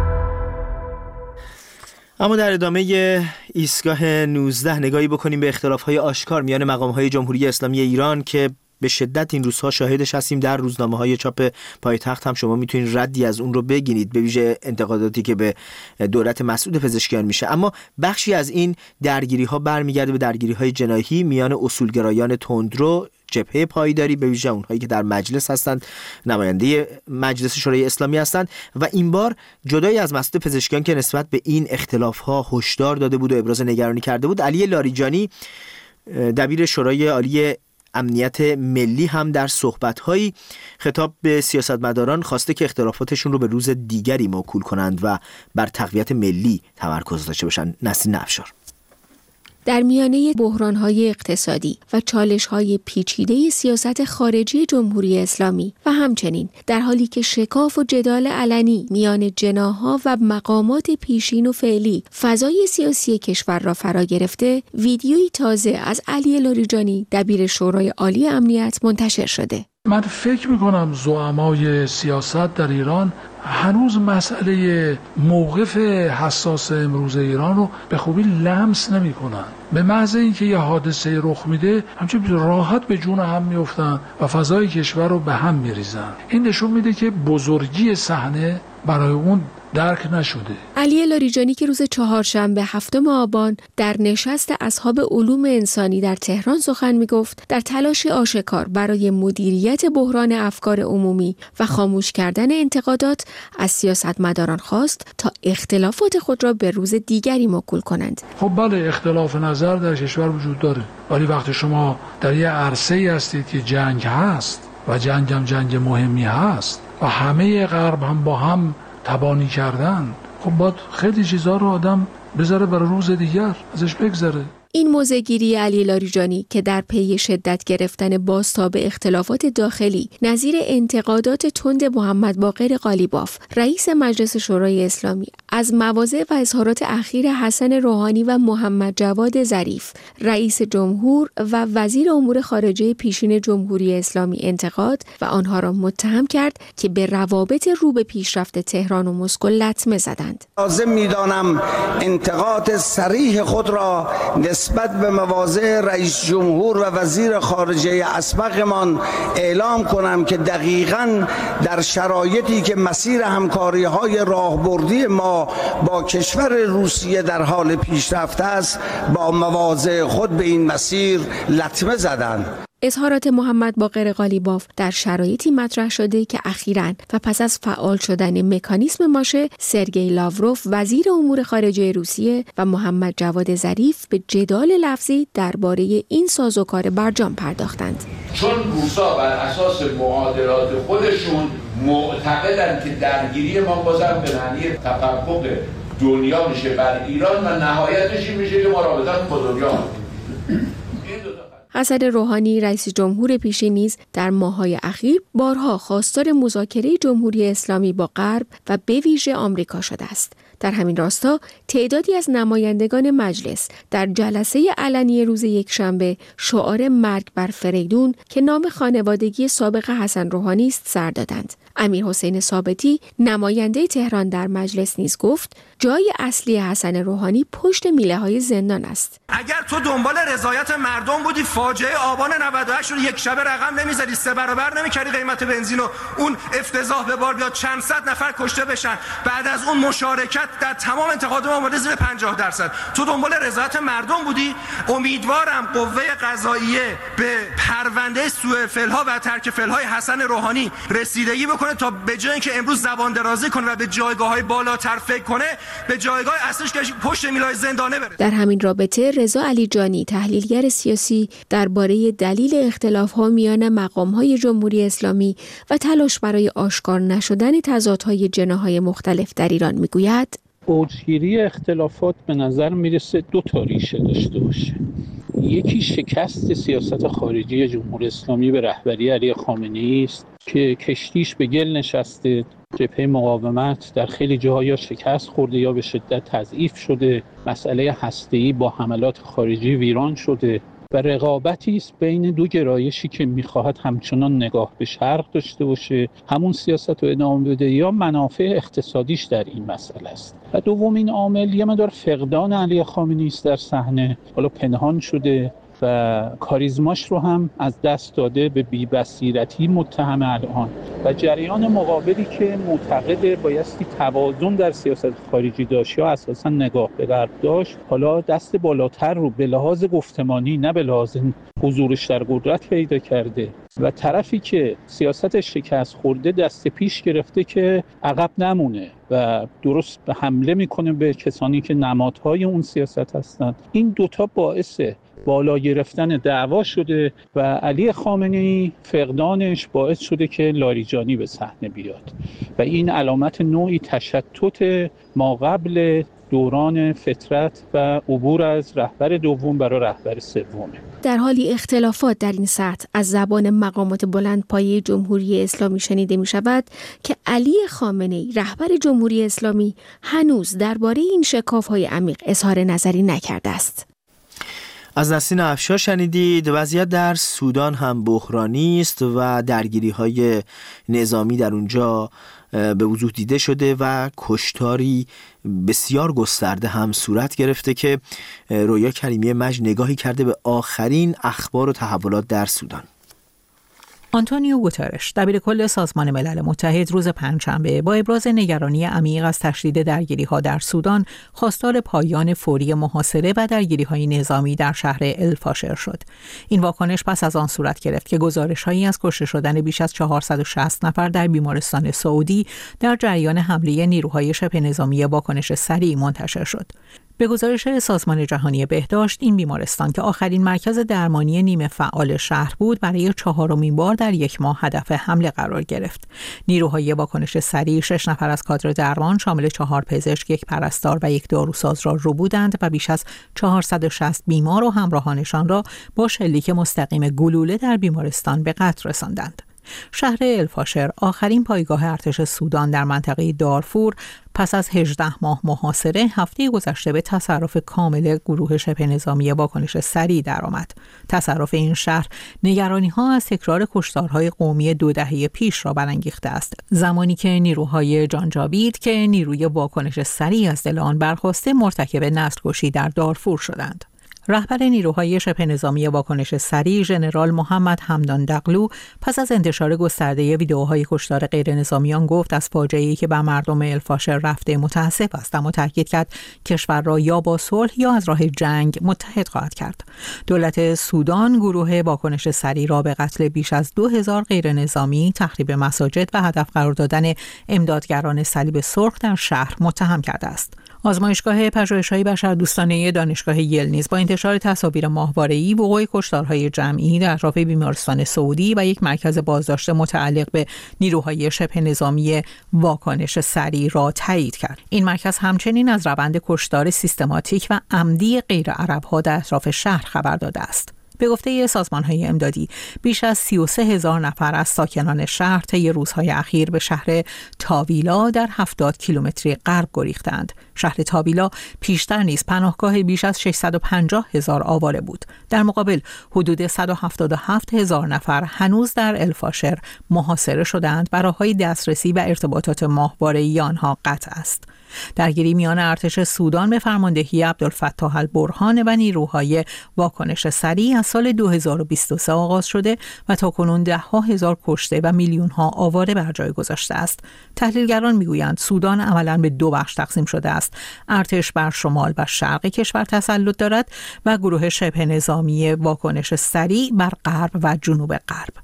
اما در ادامه ایستگاه نوزده نگاهی بکنیم به اختلاف‌های آشکار میان مقام‌های جمهوری اسلامی ایران که به شدت این روزها شاهدش هستیم. در روزنامه‌های چاپ پایتخت هم شما میتونید ردی از اون رو بگیرید، به ویژه انتقاداتی که به دولت مسعود پزشکیان میشه. اما بخشی از این درگیری‌ها برمیگرده به درگیری‌های جناحی میان اصولگرایان تندرو، جبهه پایداری، به ویژه اونهایی که در مجلس هستند، نماینده مجلس شورای اسلامی هستند، و این بار جدای از مسعود پزشکیان که نسبت به این اختلاف‌ها هشدار داده بود و ابراز نگرانی کرده بود، علی لاریجانی دبیر شورای عالی امنیت ملی هم در صحبت‌هایی خطاب به سیاستمداران خواسته که اختلافاتشون رو به روز دیگری موکول کنند و بر تقویت ملی تمرکز داشته باشند. نسرین افشار در میانه بحران‌های اقتصادی و چالش‌های پیچیده سیاست خارجی جمهوری اسلامی و همچنین در حالی که شکاف و جدال علنی میان جناح‌ها و مقامات پیشین و فعلی فضای سیاسی کشور را فرا گرفته، ویدیویی تازه از علی لاریجانی دبیر شورای عالی امنیت منتشر شده. من فکر میکنم زعمای سیاست در ایران هنوز مسئله موقف حساس امروز ایران رو به خوبی لمس نمی کنن. به محض اینکه یه حادثه رخ میده همچنین راحت به جون هم میافتن و فضای کشور رو به هم میریزن. این نشون میده که بزرگی صحنه برای اون درک نشده. علی لاریجانی که روز چهارشنبه هفتم آبان در نشست اصحاب علوم انسانی در تهران سخن می‌گفت، در تلاش آشکار برای مدیریت بحران افکار عمومی و خاموش کردن انتقادات از سیاستمداران خواست تا اختلافات خود را به روز دیگری موکول کنند. خب بله، اختلاف نظر در کشور وجود داره، ولی وقتی شما در یه عرصه‌ای هستید که جنگ هست و جنگ هم جنگ مهمی هست و همه غرب هم با هم تبانی کردن، خب باید خیلی چیزا رو آدم بذاره برای روز دیگر، ازش بگذره. این موضع‌گیری علی لاریجانی که در پی شدت گرفتن بازتاب اختلافات داخلی نظیر انتقادات تند محمد باقر قالیباف رئیس مجلس شورای اسلامی از مواضع و اظهارات اخیر حسن روحانی و محمد جواد ظریف رئیس جمهور و وزیر امور خارجه پیشین جمهوری اسلامی انتقاد و آنها را متهم کرد که به روابط رو به پیشرفت تهران و مسکو لطمه زدند. لازم می‌دانم انتقاد صریح خود را نسبت به مواضع رئیس جمهور و وزیر خارجه اسبقمان اعلام کنم که دقیقاً در شرایطی که مسیر همکاری‌های راهبردی ما با کشور روسیه در حال پیشرفت است، با مواضع خود به این مسیر لطمه زدند. اظهارات محمد باقر قالیباف در شرایطی مطرح شده که اخیراً و پس از فعال شدن مکانیسم ماشه، سرگئی لاوروف وزیر امور خارجه روسیه و محمد جواد ظریف به جدال لفظی درباره این سازوکار برجام پرداختند. چون روسا بر اساس معادلات خودشون معتقدند که درگیری ما بازم به معنی تفوق دنیا میشه بر ایران و نهایتش این میشه که ما رابطمون با دنیا. حسن روحانی رئیس جمهور پیشین نیز در ماه‌های اخیر بارها خواستار مذاکره جمهوری اسلامی با غرب و به ویژه آمریکا شده است. در همین راستا تعدادی از نمایندگان مجلس در جلسه علنی روز یکشنبه شعار مرگ بر فریدون که نام خانوادگی سابق حسن روحانی است سر دادند. امیر حسین ثابتی نماینده تهران در مجلس نیز گفت جای اصلی حسن روحانی پشت میله‌های زندان است. اگر تو دنبال رضایت مردم بودی، فاجعه آبان نود و هشت رو یک شبه رقم نمی‌زدی، سه برابر نمی‌کردی قیمت بنزین و اون افتضاح به بار بیاد، چند صد نفر کشته بشن، بعد از اون مشارکت در تمام انتخابات آماده زیر پنجاه درصد. تو دنبال رضایت مردم بودی. امیدوارم قوه قضاییه به پرونده سوء فعل‌ها و ترک فعل‌های حسن روحانی رسیدگی بکنه تا به جای اینکه امروز زبان درازی کنه و به جایگاه‌های بالاتر فکر کنه، به جایگاه اصلیش که پشت میلای زندانه بره. در همین رابطه رضا علیجانی تحلیلگر سیاسی درباره دلیل اختلاف‌ها میان مقام‌های جمهوری اسلامی و تلاش برای آشکار نشدن تضادهای جناح‌های مختلف در ایران میگوید اوجگیری اختلافات به نظر میرسه دو تا ریشه داشته باشه. یکی شکست سیاست خارجی جمهوری اسلامی به رهبری علی خامنه‌ای است که کشتیش به گل نشسته، جبهه مقاومت در خیلی جاها شکست خورده یا به شدت تضعیف شده، مسئله هسته‌ای با حملات خارجی ویران شده و رقابتی است بین دو گرایشی که می‌خواهد همچنان نگاه به شرق داشته باشه، همون سیاست رو ادامه بده یا منافع اقتصادیش در این مسئله است. و دومین عامل یه مقدار فقدان علی خامنه‌ای است در صحنه، حالا پنهان شده و کاریزماش رو هم از دست داده، به بی‌بصیرتی متهم الان و جریان مقابلی که معتقد بایستی توازن در سیاست خارجی داشت یا اساسا نگاه به غرب داشت، حالا دست بالاتر رو به لحاظ گفتمانی نه به لحاظ حضورش در قدرت پیدا کرده و طرفی که سیاست شکست خورده دست پیش گرفته که عقب نمونه و درست به حمله میکنه به کسانی که نمادهای اون سیاست هستند. این دوتا باعث بالا گرفتن دعوا شده و علی خامنه‌ای فقدانش باعث شده که لاریجانی به صحنه بیاد و این علامت نوعی تشتت ما قبل دوران فترت و عبور از رهبر دوم برای رهبر سومه. در حالی اختلافات در این سطح از زبان مقامات بلندپایه جمهوری اسلامی شنیده می شود که علی خامنه‌ای رهبر جمهوری اسلامی هنوز درباره این شکاف‌های عمیق اظهار نظری نکرده است. از نسرین افشار شنیدید. وضعیت در سودان هم بحرانی است و درگیری‌های نظامی در اونجا به وضوح دیده شده و کشتاری بسیار گسترده هم صورت گرفته که رویا کریمی مجد نگاهی کرده به آخرین اخبار و تحولات در سودان. آنتونیو گوترش، دبیرکل سازمان ملل متحد، روز پنجشنبه با ابراز نگرانی عمیق از تشدید درگیری‌ها در سودان، خواستار پایان فوری محاصره و درگیری‌های نظامی در شهر الفاشر شد. این واکنش پس از آن صورت گرفت که گزارش‌هایی از کشته شدن بیش از چهارصد و شصت نفر در بیمارستان سعودی در جریان حمله نیروهای شبه نظامی واکنش سریع منتشر شد. به گزارش سازمان جهانی بهداشت، این بیمارستان که آخرین مرکز درمانی نیمه فعال شهر بود، برای چهارمین بار در یک ماه هدف حمله قرار گرفت. نیروهای واکنش سریع شش نفر از کادر درمان شامل چهار پزشک، یک پرستار و یک داروساز را ربودند و بیش از چهارصد و شصت بیمار و همراهانشان را با شلیک مستقیم گلوله در بیمارستان به قتل رساندند. شهر الفاشر، آخرین پایگاه ارتش سودان در منطقه دارفور، پس از هجده ماه محاصره هفته گذشته به تصرف کامل گروه شبه نظامی واکنش سریع درآمد. تصرف این شهر نگرانی‌ها از تکرار کشتارهای قومی دو دهه پیش را برانگیخته است، زمانی که نیروهای جانجاوید که نیروی واکنش سریع از دل آن برخاسته مرتکب نسل‌کشی در دارفور شدند. رهبر نیروهای شبه نظامی واکنش سریع ژنرال محمد حمدان دقلو پس از انتشار گسترده ویدئوهای کشتار غیر نظامیان گفت از فاجعه‌ای که بر مردم الفاشر رفته متاسف است، اما تاکید کرد کشور را یا با صلح یا از راه جنگ متحد خواهد کرد. دولت سودان گروه واکنش سریع را به قتل بیش از دو هزار غیر نظامی، تخریب مساجد و هدف قرار دادن امدادگران صلیب سرخ در شهر متهم کرده است. آزمایشگاه پژوهش‌های بشردوستانه دانشگاه یل نیز با انتشار تصاویر ماهواره‌ای وقوع کشتارهای جمعی در اطراف بیمارستان سعودی و یک مرکز بازداشت متعلق به نیروهای شبه نظامی واکنش سریع را تایید کرد. این مرکز همچنین از روند کشتار سیستماتیک و عمدی غیر عرب‌ها در اطراف شهر خبر داده است. به گفته سازمان‌های امدادی، بیش از سی و سه هزار نفر از ساکنان شهر طی روزهای اخیر به شهر تاویلا در هفتاد کیلومتری غرب گریختند. شهر تاویلا پیشتر نیز پناهگاه بیش از ششصد و پنجاه هزار آواره بود. در مقابل حدود صد و هفتاد و هفت هزار نفر هنوز در الفاشر محاصره شدند و راه‌های دسترسی و ارتباطات ماهواره‌ای آنها قطع است. درگیری میان ارتش سودان به فرماندهی عبدالفتاح البرهان و نیروهای واکنش سریع از سال دو هزار و بیست و سه آغاز شده و تاکنون ده ها هزار کشته و میلیون ها آواره بر جای گذاشته است. تحلیلگران میگویند سودان عملاً به دو بخش تقسیم شده است. ارتش بر شمال و شرق کشور تسلط دارد و گروه شبه نظامی واکنش سریع بر غرب و جنوب غرب.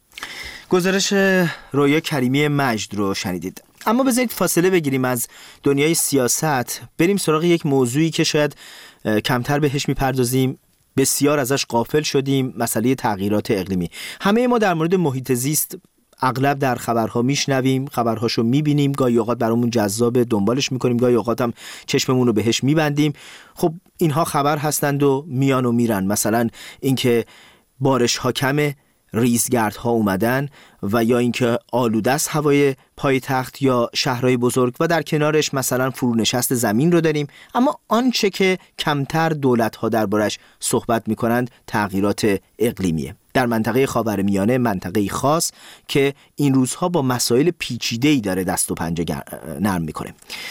گزارش رویا کریمی مجد رو شنیدید. اما بذارید فاصله بگیریم از دنیای سیاست، بریم سراغ یک موضوعی که شاید کمتر بهش میپردازیم، بسیار ازش غافل شدیم، مسئله تغییرات اقلیمی. همه ما در مورد محیط زیست اغلب در خبرها میشنویم، خبرهاشو میبینیم، گاهی اوقات برامون جذاب دنبالش میکنیم، گاهی اوقات هم چشممون رو بهش میبندیم. خب اینها خبر هستند و میان و میرن. مثلا اینکه بارش ها کمه، ریزگردها اومدن و یا اینکه آلوده است هوای پایتخت یا شهرهای بزرگ و در کنارش مثلا فرونشست زمین رو داریم. اما آنچه که کمتر دولت‌ها دربارش صحبت می‌کنند تغییرات اقلیمیه. در منطقه خاورمیانه، منطقه‌ای خاص که این روزها با مسائل پیچیده‌ای داره دست و پنجه نرم می‌کنه.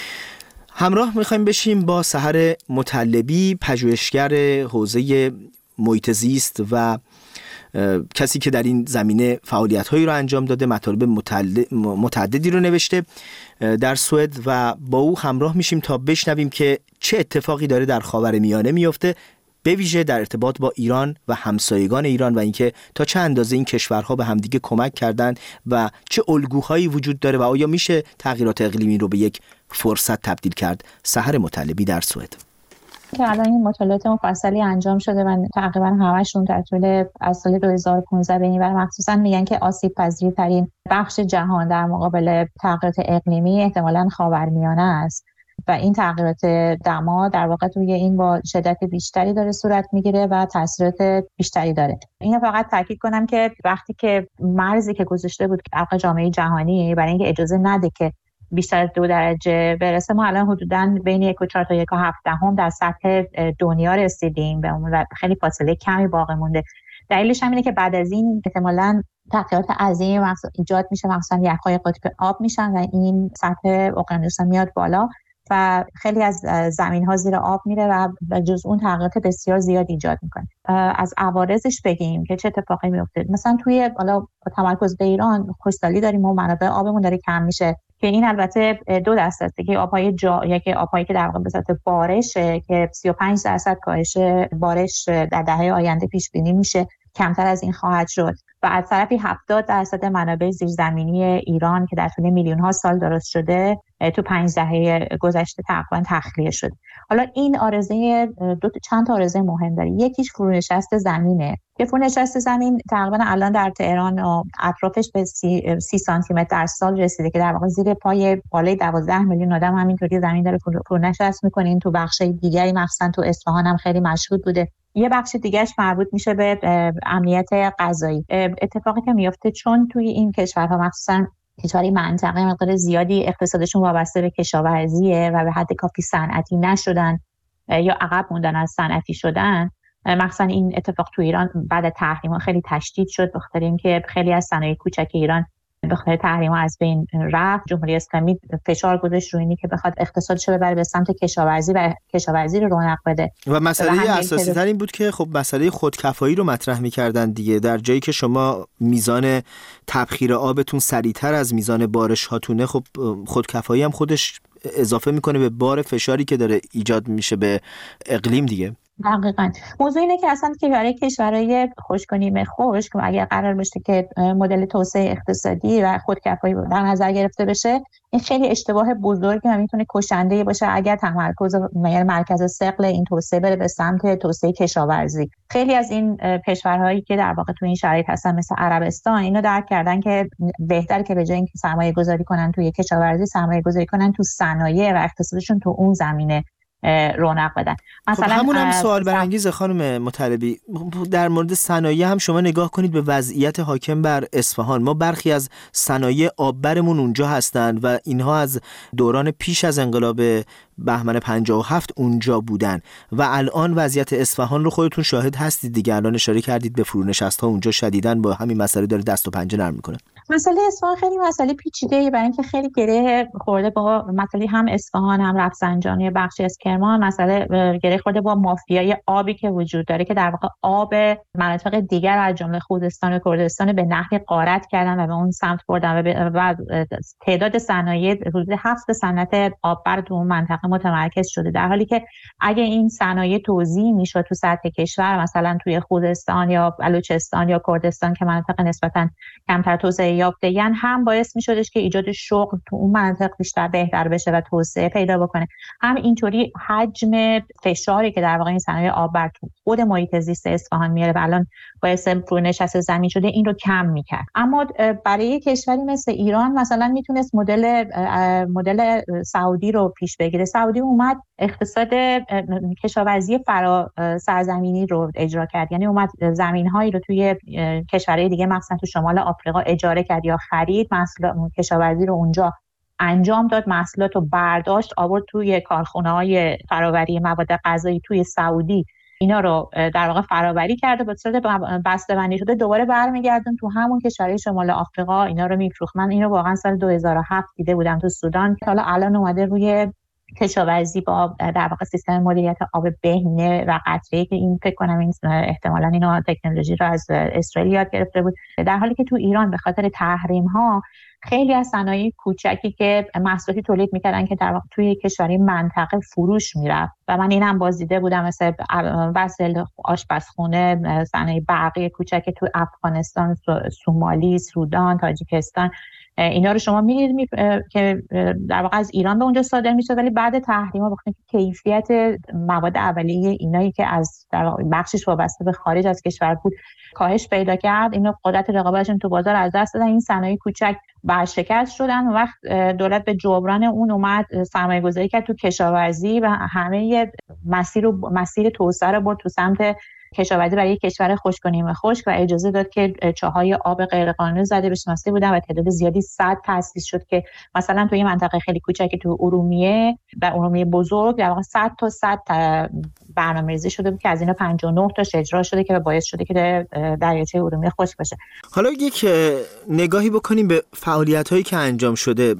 همراه می‌خوایم بشیم با سحر مطلبی، پژوهشگر حوزه محیط زیست و کسی که در این زمینه فعالیت‌هایی رو انجام داده، مطالب متعددی رو نوشته در سوئد و با او همراه میشیم تا بشنویم که چه اتفاقی داره در خاورمیانه میفته، به ویژه در ارتباط با ایران و همسایگان ایران و اینکه تا چه اندازه این کشورها به همدیگه کمک کردن و چه الگوهایی وجود داره و آیا میشه تغییرات اقلیمی رو به یک فرصت تبدیل کرد. سحر مطلبی در سوئد. که الان این مطالعات مفصلی انجام شده و تقریبا همشون در طول از سال دو هزار و پانزده به این ور مخصوصا میگن که آسیب پذیرترین بخش جهان در مقابل تغییرات اقلیمی احتمالاً خاورمیانه است و این تغییرات دما در واقع توی این با شدت بیشتری داره صورت میگیره و تاثیرات بیشتری داره. اینو فقط تاکید کنم که وقتی که مرزی که گذاشته بود که جامعه جهانی برای اینکه اجازه نده که بیشتر از دو درجه برسه، ما الان حدوداً بین یک و چهار تا یک و هفت دهم در سطح دنیا رسیدیم به اون و خیلی فاصله کمی باقی مونده. دلیلش هم اینه که بعد از این احتمالاً تغییرات عظیمی ایجاد میشه، مثلا یخ‌های قطب آب میشن و این سطح اقیانوس‌ها میاد بالا و خیلی از زمین‌ها زیر آب میره و جز اون تغییرات بسیار زیاد ایجاد میکنه. از عوارضش بگیم که چه اتفاقی میفته. مثلا توی حالا تمرکز به ایران خشکسالی داریم و منابع آبمون داره کم میشه که این البته دو دسته است که آبهای جا یکی آبهایی که در واقع به صورت بارشه که سی و پنج درصد کاهش بارش در دهه آینده پیش بینی میشه، کمتر از این خواهد شد و از طرفی هفتاد درصد منابع زیرزمینی ایران که در طول میلیون ها سال درست شده تو پنج دهه گذشته تقریبا تخلیه شد. حالا این آرزه دو چند تا آرزه مهم داره. یکیش فرونشست زمینه که فرونشست زمین تقریبا الان در تهران و اطرافش به سی, سی سانتی متر در سال رسیده که در واقع زیر پای بالای دوازده میلیون آدم همینطوری زمین داره فرونشست میکنه. این تو بخش دیگری مثلا تو اصفهان هم خیلی مشهود بوده. یه بخش دیگهش مربوط میشه به امنیت غذایی. اتفاقی که میفته چون توی این کشورها مخصوصا کشوری منطقه مقدار زیادی اقتصادشون وابسته به کشاورزیه و به حد کافی صنعتی نشدن یا عقب موندن از صنعتی شدن، مخصوصا این اتفاق تو ایران بعد تحریم‌ها خیلی تشدید شد به خاطر اینکه خیلی از صنایع کوچک ایران به خاطر تحریم‌ها از بین رفت. جمهوری اسلامی فشار گذاشت روی اینی که بخواد اقتصادش رو ببره به سمت کشاورزی و کشاورزی رو رونق بده. و مسئله اساسی تر این بود که خب مسئله خودکفایی رو مطرح می‌کردن دیگه. در جایی که شما میزان تبخیر آبتون سریعتر از میزان بارش هاتونه، خب خودکفایی هم خودش اضافه میکنه به بار فشاری که داره ایجاد میشه به اقلیم دیگه. دقیقاً. موضوع اینه که اصلا که برای کشورهای خشک و نیمه خشک اگر قرار باشه که مدل توسعه اقتصادی و خودکفایی در نظر گرفته بشه، این خیلی اشتباه بزرگی و میتونه کشنده باشه اگر تمرکز مرکز ثقل این توسعه بره به سمت توسعه کشاورزی. خیلی از این کشورهایی که در واقع تو این شرایط هستن مثل عربستان اینو درک کردن که بهتره که به جای اینکه سرمایه گذاری کنن توی کشاورزی، سرمایه گذاری کنن تو صنایع و اقتصادشون تو اون زمینه رونق بدن. مثلا خب همون هم سوال برانگیز خانم مطلبی. در مورد صنایع هم شما نگاه کنید به وضعیت حاکم بر اصفهان. ما برخی از صنایع آببرمون اونجا هستند و اینها از دوران پیش از انقلاب بهمن پنجاه و هفت اونجا بودن و الان وضعیت اصفهان رو خودتون شاهد هستید دیگه. الان اشاره کردید به فرونشست‌ها اونجا شدیداً با همین مسئله داره دست و پنجه نرم میکنه. مسئله اصفهان خیلی مسئله پیچیده‌ای برای اینکه خیلی گره خورده با مسئله هم اصفهان هم رفسنجان یا بخشی از کرمان، مسئله گره خورده با مافیای آبی که وجود داره که در واقع آب مناطق دیگر از جمله خوزستان و کردستان به نحوی غارت کردن و به اون سمت بردن و, و تعداد صنایع حدود هفت صنعت آببر تو اون منطقه متمرکز شده، در حالی که اگه این صنایع توزیع میشد تو سطح کشور، مثلا توی خوزستان یا بلوچستان یا کردستان که مناطق نسبتاً کمتر توسعه یافته‌این، هم باعث می‌شدش که ایجاد شغل تو اون مناطق بیشتر بهتر بشه و توسعه پیدا بکنه، هم اینطوری حجم فشاری که در واقع این صنایع آببر تو خود محیط زیست اصفهان میاره و الان باعث فرونشست زمین شده این رو کم می‌کرد. اما برای کشوری مثل ایران مثلا میتونست مدل مدل سعودی رو پیش بگیره. سعودی اومد اقتصاد کشاورزی فرا سرزمینی رو اجرا کرد، یعنی اومد زمین‌هایی رو توی کشورهای دیگه مثلا تو شمال آفریقا اجاره کرد یا خرید، محصولات کشاورزی رو اونجا انجام داد، محصولات رو برداشت آورد توی کارخونه‌های فراوری مواد غذایی توی سعودی، اینا رو در واقع فراوری کرده، به صورت بسته‌بندی شده دوباره برمیگردون تو همون کشورهای شمال آفریقا اینا رو میفروخت. من اینو واقعا سال دو هزار و هفت دیده بودم تو سودان که حالا الان اومده روی کشاورزی با در واقع سیستم مدیریت آب بهینه و قطره‌ای که این فکر کنم این احتمالاً اینو تکنولوژی رو از اسرائیل یاد گرفته بود، در حالی که تو ایران به خاطر تحریم ها خیلی از صنایع کوچکی که محصولاتی تولید میکردن که در واقع توی کشوری منطقه فروش میرفت و من اینم باز دیده بودم، مثل وسایل آشپزخونه، صنایع برقی کوچکی تو افغانستان، سومالی، سودان، تاجیکستان، اینا رو شما می‌بینید می... که در واقع از ایران به اونجا صادر میشه، ولی بعد تحریم‌ها بخاطر کیفیت مواد اولیه اینایی که از در واقع بخشش وابسته به خارج از کشور بود کاهش پیدا کرد، اینو قدرت رقابتشون تو بازار از دست دادن، این صنایع کوچک برشکست شدن و وقت دولت به جبران اون اومد سرمایه‌گذاری کرد تو کشاورزی و همه مسیر رو مسیر توسعه رو برد تو سمت کشاورزی برای کشور خشک و نیمه خشک و اجازه داد که چاهای آب غیرقانونی زده بشناسته بودن و تعداد زیادی سد تأسیس شد که مثلا توی منطقه خیلی کوچکی تو ارومیه و ارومیه بزرگ در واقع صد تا صد برنامه‌ریزی شده بود که از اینا پنجاه و نه تاش اجرا شده که باعث شده که دریاچه ارومیه خشک بشه. حالا یک نگاهی بکنیم به فعالیت‌هایی که انجام شده.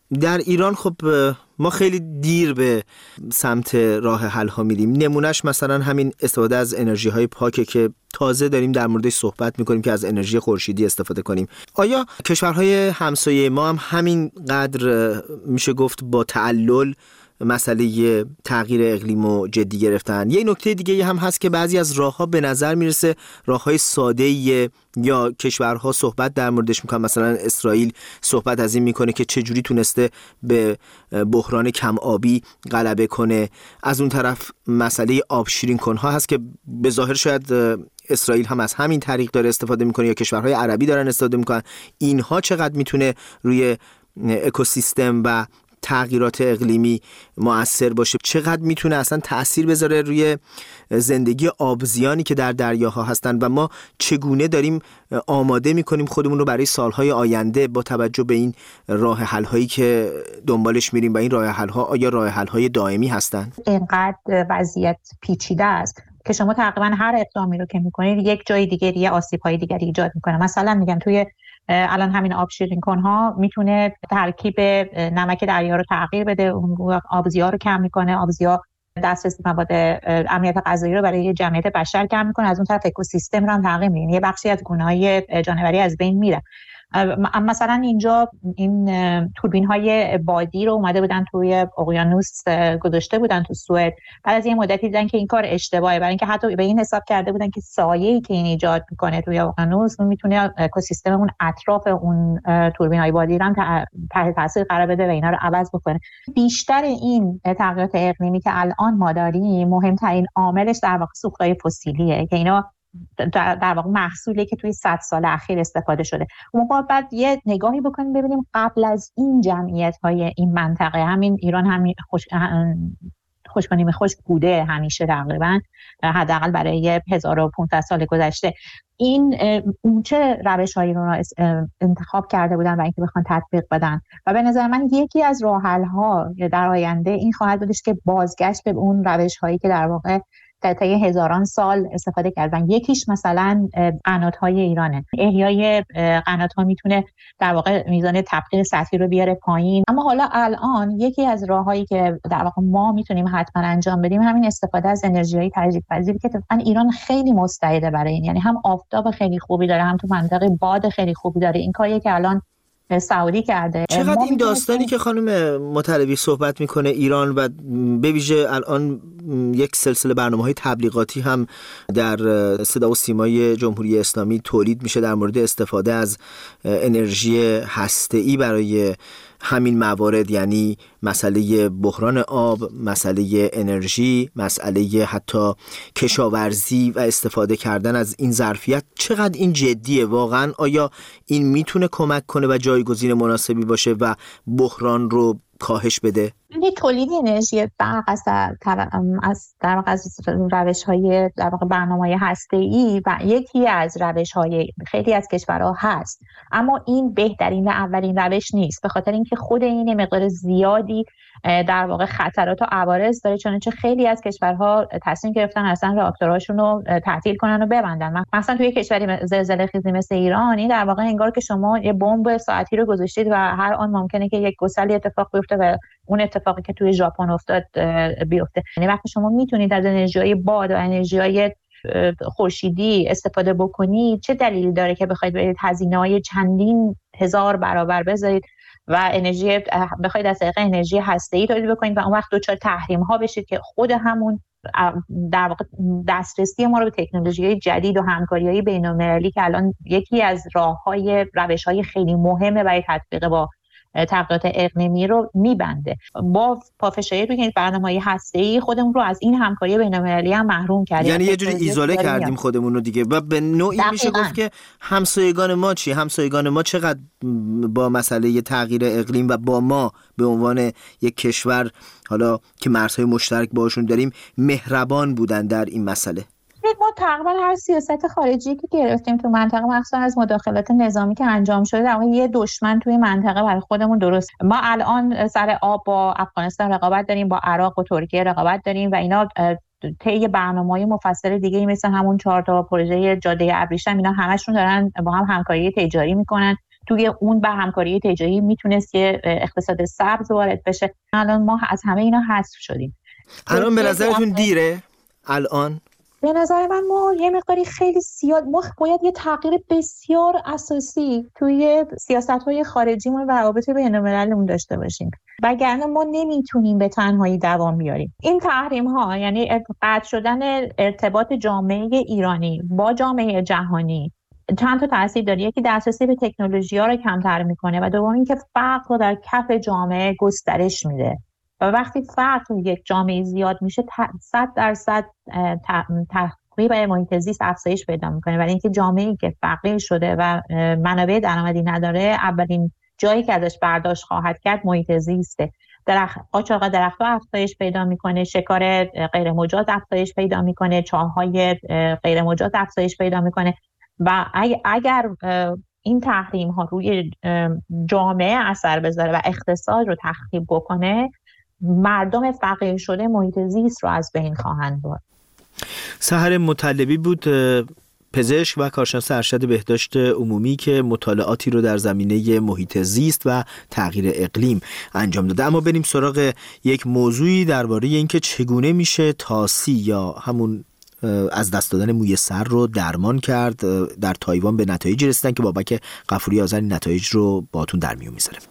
در ایران خب ما خیلی دیر به سمت راه حل ها میریم. نمونهش مثلا همین استفاده از انرژی های پاکه که تازه داریم در موردش صحبت میکنیم که از انرژی خورشیدی استفاده کنیم. آیا کشورهای همسایه ما هم همین قدر میشه گفت با تعلل مسئله تغییر اقلیم رو جدی گرفتن؟ یه نکته دیگه هم هست که بعضی از راه‌ها به نظر میرسه راه‌های ساده‌ایه یا کشورها صحبت در موردش میکنن، مثلا اسرائیل صحبت از این میکنه که چجوری تونسته به بحران کم آبی غلبه کنه. از اون طرف مسئله آب شیرین کنها هست که به ظاهر شاید اسرائیل هم از همین طریق داره استفاده میکنه یا کشورهای عربی دارن استفاده میکنن. اینها چقدر میتونه روی اکوسیستم و تغییرات اقلیمی مؤثر باشه؟ چقدر میتونه اصلا تأثیر بذاره روی زندگی آبزیانی که در دریاها هستن و ما چگونه داریم آماده میکنیم خودمون رو برای سالهای آینده با توجه به این راه حل هایی که دنبالش میریم و این راه حل ها آیا راه حل های دائمی هستن؟ اینقدر وضعیت پیچیده است که شما تقریبا هر اقدامی رو که میکنید یک جای دیگه یه آسیب های دیگری ایجاد میکنه. مثلا میگم توی الان همین آب شیرین کنها میتونه ترکیب نمک دریا رو تغییر بده، اون آبزی‌ها رو کم میکنه، آبزی‌ها دسترسی مواد امنیت غذایی رو برای جمعیت بشر کم میکنه، از اون طرف اکوسیستم رو هم تغییر میده، یه بخشی از گونه‌های جانوری از بین میره. مثلا اینجا این توربین های بادی رو اومده بودن توی اقیانوس گذاشته بودن تو سوئد، بعد از یه مدتی دیدن که این کار اشتباهه، برای اینکه حتی به این حساب کرده بودن که سایه‌ای که این ایجاد میکنه توی اقیانوس اون میتونه اکوسیستم اون اطراف اون توربین های بادی رو هم تحت تاثیر قرار بده و اینا رو عوض بکنه. بیشتر این تغییرات اقلیمی که الان ما داریم مهمترین عاملش در واقع سوختهای فسیلیه که اینا در واقع محصولی که توی صد سال اخیر استفاده شده. اون موقع بعد یه نگاهی بکنیم ببینیم قبل از این جمعیت‌های این منطقه، همین ایران همین خوش خوشکنیم خشک بوده همیشه تقریبا، حداقل برای هزار و پانصد سال گذشته، این اون چه روش‌هایی رو انتخاب کرده بودن و اینکه بخوان تطبیق بدن و به نظر من یکی از راه‌حل‌ها در آینده این خواهد بودش که بازگشت به اون روش‌هایی که در واقع در طی هزاران سال استفاده کردن. یکیش مثلا قنات‌های ایرانه. احیای قنات‌ها میتونه در واقع میزان تبخیر سطحی رو بیاره پایین. اما حالا الان یکی از راه‌هایی که در واقع ما میتونیم حتما انجام بدیم همین استفاده از انرژی‌های تجدیدپذیر که طبعاً ایران خیلی مستعده برای این، یعنی هم آفتاب خیلی خوبی داره، هم تو منطقه باد خیلی خوبی داره. این کاریه که الان سعودی کرده. چقدر این داستانی که خانم مطلبی صحبت میکنه ایران و به ویژه الان یک سلسله برنامه‌های تبلیغاتی هم در صدا و سیمای جمهوری اسلامی تولید میشه در مورد استفاده از انرژی هسته‌ای برای همین موارد، یعنی مسئله بحران آب، مسئله انرژی، مسئله حتی کشاورزی و استفاده کردن از این ظرفیت. چقدر این جدیه واقعا؟ آیا این میتونه کمک کنه و جایگزین مناسبی باشه و بحران رو کاهش بده؟ این تولید انرژی برق از از در واقع از روش‌های در واقع برنامه‌های هسته‌ای و یکی از روش‌های خیلی از کشورها هست، اما این بهترین و اولین روش نیست، به خاطر اینکه خود این مقدار زیادی در واقع خطرات و عوارض داره، چنانچه خیلی از کشورها تصمیم گرفتن اصلا راکتورهاشون رو تعطیل کنن و ببندن. مثلا توی کشوری زلزله خیزی مثل ایران این در واقع انگار که شما یه بمب ساعتی رو گذاشتید و هر آن ممکنه که یک گسلی اتفاق بیفته و اون اتفاقی که توی ژاپن افتاد بیفته. یعنی وقتی شما میتونید از انرژی‌های باد و انرژی‌های خورشیدی استفاده بکنید، چه دلیلی داره که بخواید برید هزینه‌های چندین هزار برابر بذارید و انرژی بخواید از طریق انرژی هسته‌ای تولید بکنید و اون وقت دچار تحریم‌ها بشید که خود همون در واقع دسترسی ما رو به تکنولوژی‌های جدید و همکاری‌های بین‌المللی که الان یکی از راه‌های روش‌های خیلی مهمه برای تطبیق با تغییرات اقلیمی رو میبنده. با پافشاری روی این برنامه‌های هسته‌ای خودمون رو از این همکاری بین‌المللی هم محروم کردیم، یعنی یه جوری ایزوله کردیم خودمون رو دیگه و به نوعی دقیقاً. میشه گفت که همسایگان ما چی؟ همسایگان ما چقدر با مسئله تغییر اقلیم و با ما به عنوان یک کشور حالا که مرزهای مشترک باشون داریم مهربان بودن در این مسئله؟ ما تقریبا هر سیاست خارجی که گرفتیم تو منطقه، مخصوصا از مداخلات نظامی که انجام شده، در واقع یه دشمن توی منطقه برای خودمون درست. ما الان سر آب با افغانستان رقابت داریم، با عراق و ترکیه رقابت داریم و اینا طی برنامه‌های مفصل دیگه مثل همون چهار تا پروژه جاده ابریشم اینا همشون دارن با هم همکاری تجاری میکنن توی اون به همکاری تجاری میتونست که اقتصاد سبز وارد بشه. الان ما از همه اینا حذف شدیم. الان به نظرتون دیره؟ الان به نظر من ما یه مقداری خیلی زیاد ما باید یه تغییر بسیار اساسی توی سیاست‌های خارجیمون و روابط بین‌المللیمون داشته باشیم، وگرنه ما نمیتونیم به تنهایی دوام بیاریم. این تحریم‌ها یعنی قطع شدن ارتباط جامعه ایرانی با جامعه جهانی چند تا تاثیر داره. یکی دسترسی به تکنولوژی‌ها رو کمتر میکنه و دوم اینکه فقر رو در کف جامعه گسترش میده و وقتی فقر یک جامعه زیاد میشه صد درصد تخریب محیط زیست افزایش پیدا میکنه. ولی اینکه جامعه‌ای که فقیر شده و منابع درآمدی نداره اولین جایی که ازش برداشت خواهد کرد محیط زیسته. درخت قاچاق درخت‌ها افزایش پیدا میکنه، شکار غیر مجاز افزایش پیدا میکنه، چاه‌های غیر مجاز افزایش پیدا میکنه و اگر این تحریم ها روی جامعه اثر بذاره و اقتصاد رو تخریب بکنه، مردم فقیر شده محیط زیست رو از بین خواهند برد. سحر مطلبی بود، پزشک و کارشناس ارشد بهداشت عمومی که مطالعاتی رو در زمینه محیط زیست و تغییر اقلیم انجام داده. اما بریم سراغ یک موضوعی درباره اینکه چگونه میشه تاسی یا همون از دست دادن موی سر رو درمان کرد. در تایوان به نتایجی رسیدن که بابک غفوری آذر نتایج رو باهاتون در میون میذاره.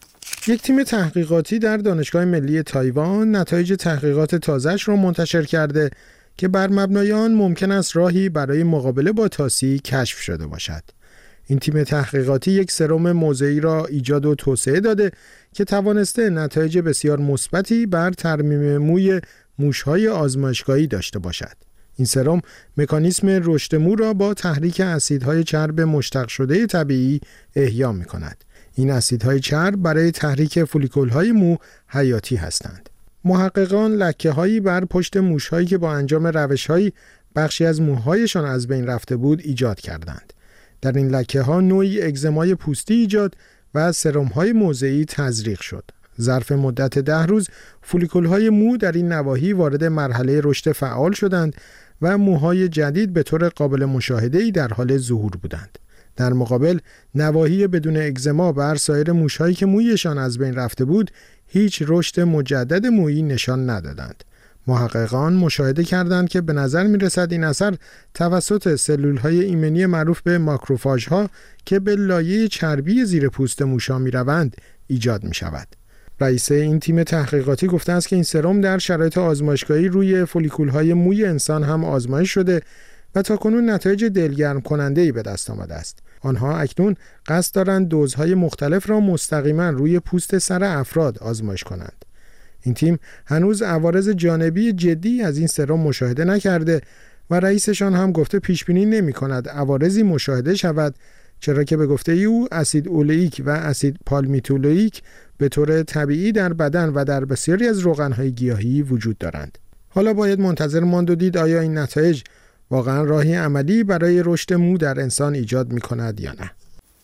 یک تیم تحقیقاتی در دانشگاه ملی تایوان نتایج تحقیقات تازه‌اش رو منتشر کرده که بر مبنای آن ممکن است راهی برای مقابله با تاسی کشف شده باشد. این تیم تحقیقاتی یک سرم موضعی را ایجاد و توسعه داده که توانسته نتایج بسیار مثبتی بر ترمیم موی موش‌های آزمایشگاهی داشته باشد. این سرم مکانیسم رشد مو را با تحریک اسیدهای چرب مشتق شده طبیعی احیا می‌کند. این اسیدهای چرب برای تحریک فولیکول‌های مو حیاتی هستند. محققان لکه‌هایی بر پشت موش‌هایی که با انجام روش‌هایی بخشی از موهایشان از بین رفته بود ایجاد کردند. در این لکه‌ها نوعی اگزمای پوستی ایجاد و سرم‌های موضعی تزریق شد. ظرف مدت ده روز فولیکول‌های مو در این نواحی وارد مرحله رشد فعال شدند و موهای جدید به طور قابل مشاهده‌ای در حال ظهور بودند. در مقابل نواحی بدون اگزما بر سایر موش‌هایی که مویشان از بین رفته بود هیچ رشد مجدد مویی نشان ندادند. محققان مشاهده کردند که به نظر می‌رسد این اثر توسط سلول‌های ایمنی معروف به ماکروفاژها که به لایه چربی زیر پوست موشا می‌روند ایجاد می‌شود. رئیس این تیم تحقیقاتی گفته است که این سرم در شرایط آزمایشگاهی روی فولیکول‌های موی انسان هم آزمایش شده و تاکنون نتایج دلگرم کننده‌ای به دست آمده است. آنها اکنون قصد دارند دوزهای مختلف را مستقیما روی پوست سر افراد آزمایش کنند. این تیم هنوز عوارض جانبی جدی از این سرم مشاهده نکرده و رئیسشان هم گفته پیش بینی نمی‌کند عوارضی مشاهده شود، چرا که به گفته او اسید اولئیک و اسید پالمیتولئیک به طور طبیعی در بدن و در بسیاری از روغن‌های گیاهی وجود دارند. حالا باید منتظر ماند و دید آیا این نتایج واقعا راهی عملی برای رشد مو در انسان ایجاد می‌کند یا نه.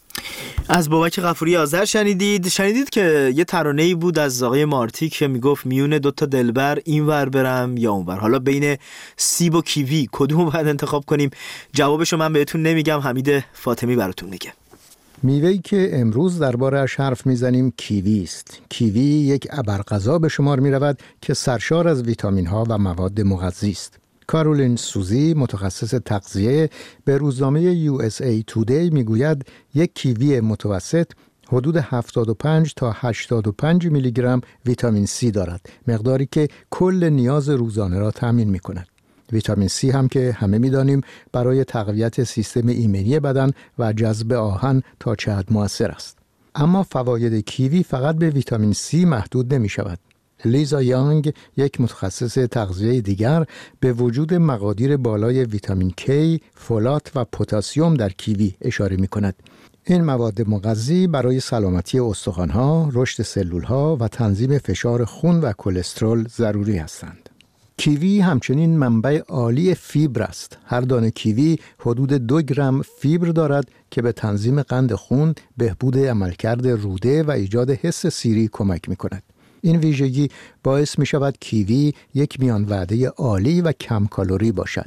از بابک غفوری آذر شنیدید. شنیدید که یه ترانه‌ای بود از آقای مارتی که میگفت میونه دوتا دلبر اینور برم یا اونور، حالا بین سیب و کیوی کدوم باید انتخاب کنیم؟ جوابشو من بهتون نمیگم، حمید فاطمی براتون میگه. میوه‌ای که امروز درباره‌اش حرف میزنیم کیوی است. کیوی یک ابرغذا به شمار میرود که سرشار از ویتامین‌ها و مواد مغذی است. کارولین سوزی متخصص تغذیه به روزنامه یو اس ای تودی میگوید یک کیوی متوسط حدود هفتاد و پنج تا هشتاد و پنج میلی گرم ویتامین سی دارد، مقداری که کل نیاز روزانه را تامین می‌کند. ویتامین سی هم که همه می‌دانیم برای تقویت سیستم ایمنی بدن و جذب آهن تا چه حد مؤثر است. اما فواید کیوی فقط به ویتامین سی محدود نمی‌شود. لیزا یانگ، یک متخصص تغذیه دیگر، به وجود مقادیر بالای ویتامین کی، فولات و پتاسیم در کیوی اشاره می‌کند. این مواد مغذی برای سلامتی استخوان‌ها، رشد سلول‌ها و تنظیم فشار خون و کلسترول ضروری هستند. کیوی همچنین منبع عالی فیبر است. هر دانه کیوی حدود دو گرم فیبر دارد که به تنظیم قند خون، بهبود عملکرد روده و ایجاد حس سیری کمک می‌کند. این ویژگی باعث می شود کیوی یک میان وعده عالی و کم کالری باشد.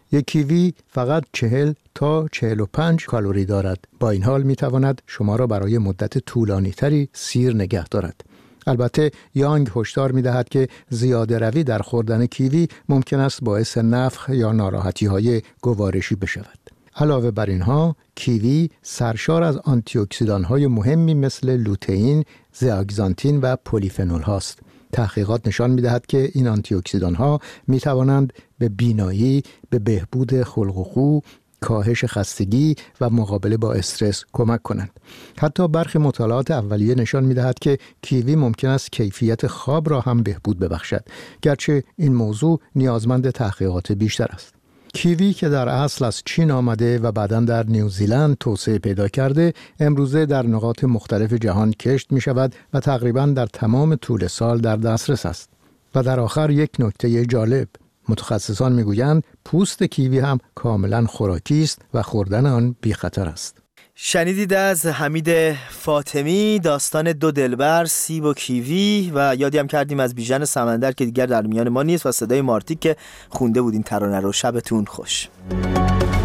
یک کیوی فقط چهل تا چهل و پنج کالری دارد. با این حال می تواند شما را برای مدت طولانی تری سیر نگه دارد. البته یانگ هشدار می دهد که زیاده روی در خوردن کیوی ممکن است باعث نفخ یا ناراحتی های گوارشی بشود. علاوه بر اینها، کیوی سرشار از آنتی اکسیدان های مهمی مثل لوتئین، زئاگزانتین و پلیفنول هاست. تحقیقات نشان می دهد که این آنتی اکسیدان ها می توانند به بینایی، به بهبود خلق و خو، کاهش خستگی و مقابله با استرس کمک کنند. حتی برخی مطالعات اولیه نشان می دهد که کیوی ممکن است کیفیت خواب را هم بهبود ببخشد، گرچه این موضوع نیازمند تحقیقات بیشتر است. کیوی که در اصل از چین آمده و بعداً در نیوزیلند توسعه پیدا کرده، امروزه در نقاط مختلف جهان کشت می شود و تقریباً در تمام طول سال در دسترس است. و در آخر یک نکته جالب، متخصصان می گویند پوست کیوی هم کاملاً خوراکی است و خوردن آن بی خطر است. شنیدید از حمید فاطمی داستان دو دلبر، سیب و کیوی، و یادی هم کردیم از بیژن سمندر که دیگر در میان ما نیست و صدای مارتیک که خونده بود این ترانه رو. شبتون خوش.